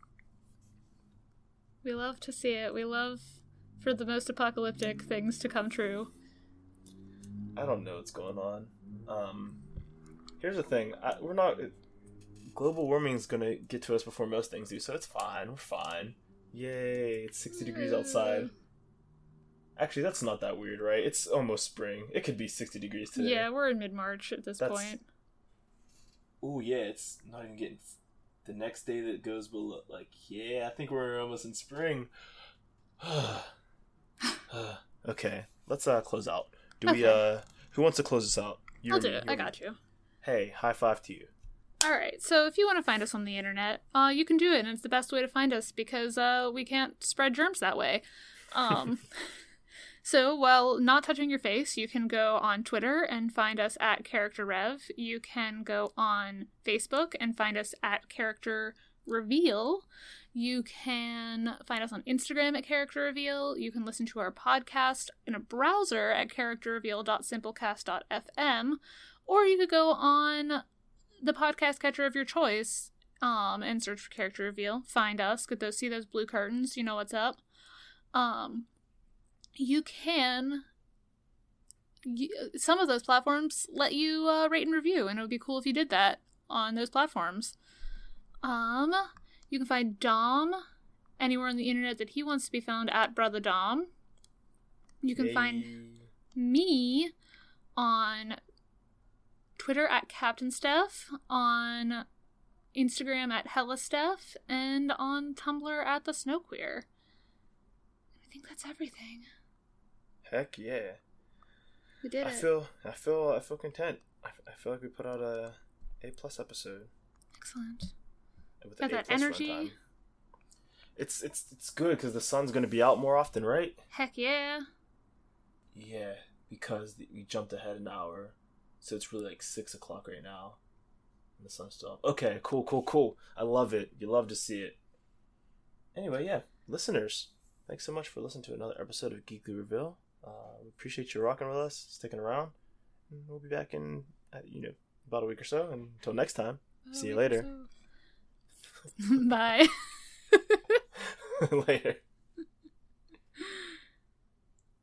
We love to see it. We love for the most apocalyptic things to come true.
I don't know what's going on. Um, here's the thing: I, we're not. Global warming is gonna get to us before most things do, so it's fine. We're fine. Yay! It's sixty degrees outside. Actually, that's not that weird, right? It's almost spring. It could be sixty degrees today.
Yeah, we're in mid-March at this
That's-
point.
Ooh, yeah. It's not even getting. The next day that goes below, like, yeah, I think we're almost in spring. Okay, let's uh close out. Do we
Okay.
uh? Who wants to close us out? You
I'll
or
do
me?
it.
You
I
or me?
got you.
Hey, high five to you.
All right. So if you want to find us on the internet, uh, you can do it, and it's the best way to find us because uh, we can't spread germs that way. Um, so while not touching your face, you can go on Twitter and find us at Character Rev. You can go on Facebook and find us at Character Reveal. You can find us on Instagram at Character Reveal. You can listen to our podcast in a browser at character reveal dot simplecast dot f m, or you could go on the podcast catcher of your choice um, and search for Character Reveal. Find us, get those, see those blue curtains, you know what's up. Um, you can. You, some of those platforms let you uh, rate and review, and it would be cool if you did that on those platforms. Um, you can find Dom anywhere on the internet that he wants to be found at Brother Dom. You can
Yay.
find me on Twitter at Captain Steph, on Instagram at Hella Steph, and on Tumblr at The Snow Queer. I think that's everything.
Heck yeah.
We did
I
it.
feel I feel I feel content. I, I feel like we put out a A plus episode
Excellent.
with
Got
an A
that
plus
energy.
runtime. It's it's it's good because the sun's gonna be out more often, right?
Heck yeah.
Yeah, because the, we jumped ahead an hour, so it's really like six o'clock right now, and the sun's still up. Okay, cool, cool, cool. I love it. You love to see it. Anyway, yeah, listeners, thanks so much for listening to another episode of Geekly Reveal. Uh, we appreciate you rocking with us, sticking around, and we'll be back in, uh, you know, about a week or so. And until next time, see you later.
Bye.
Later.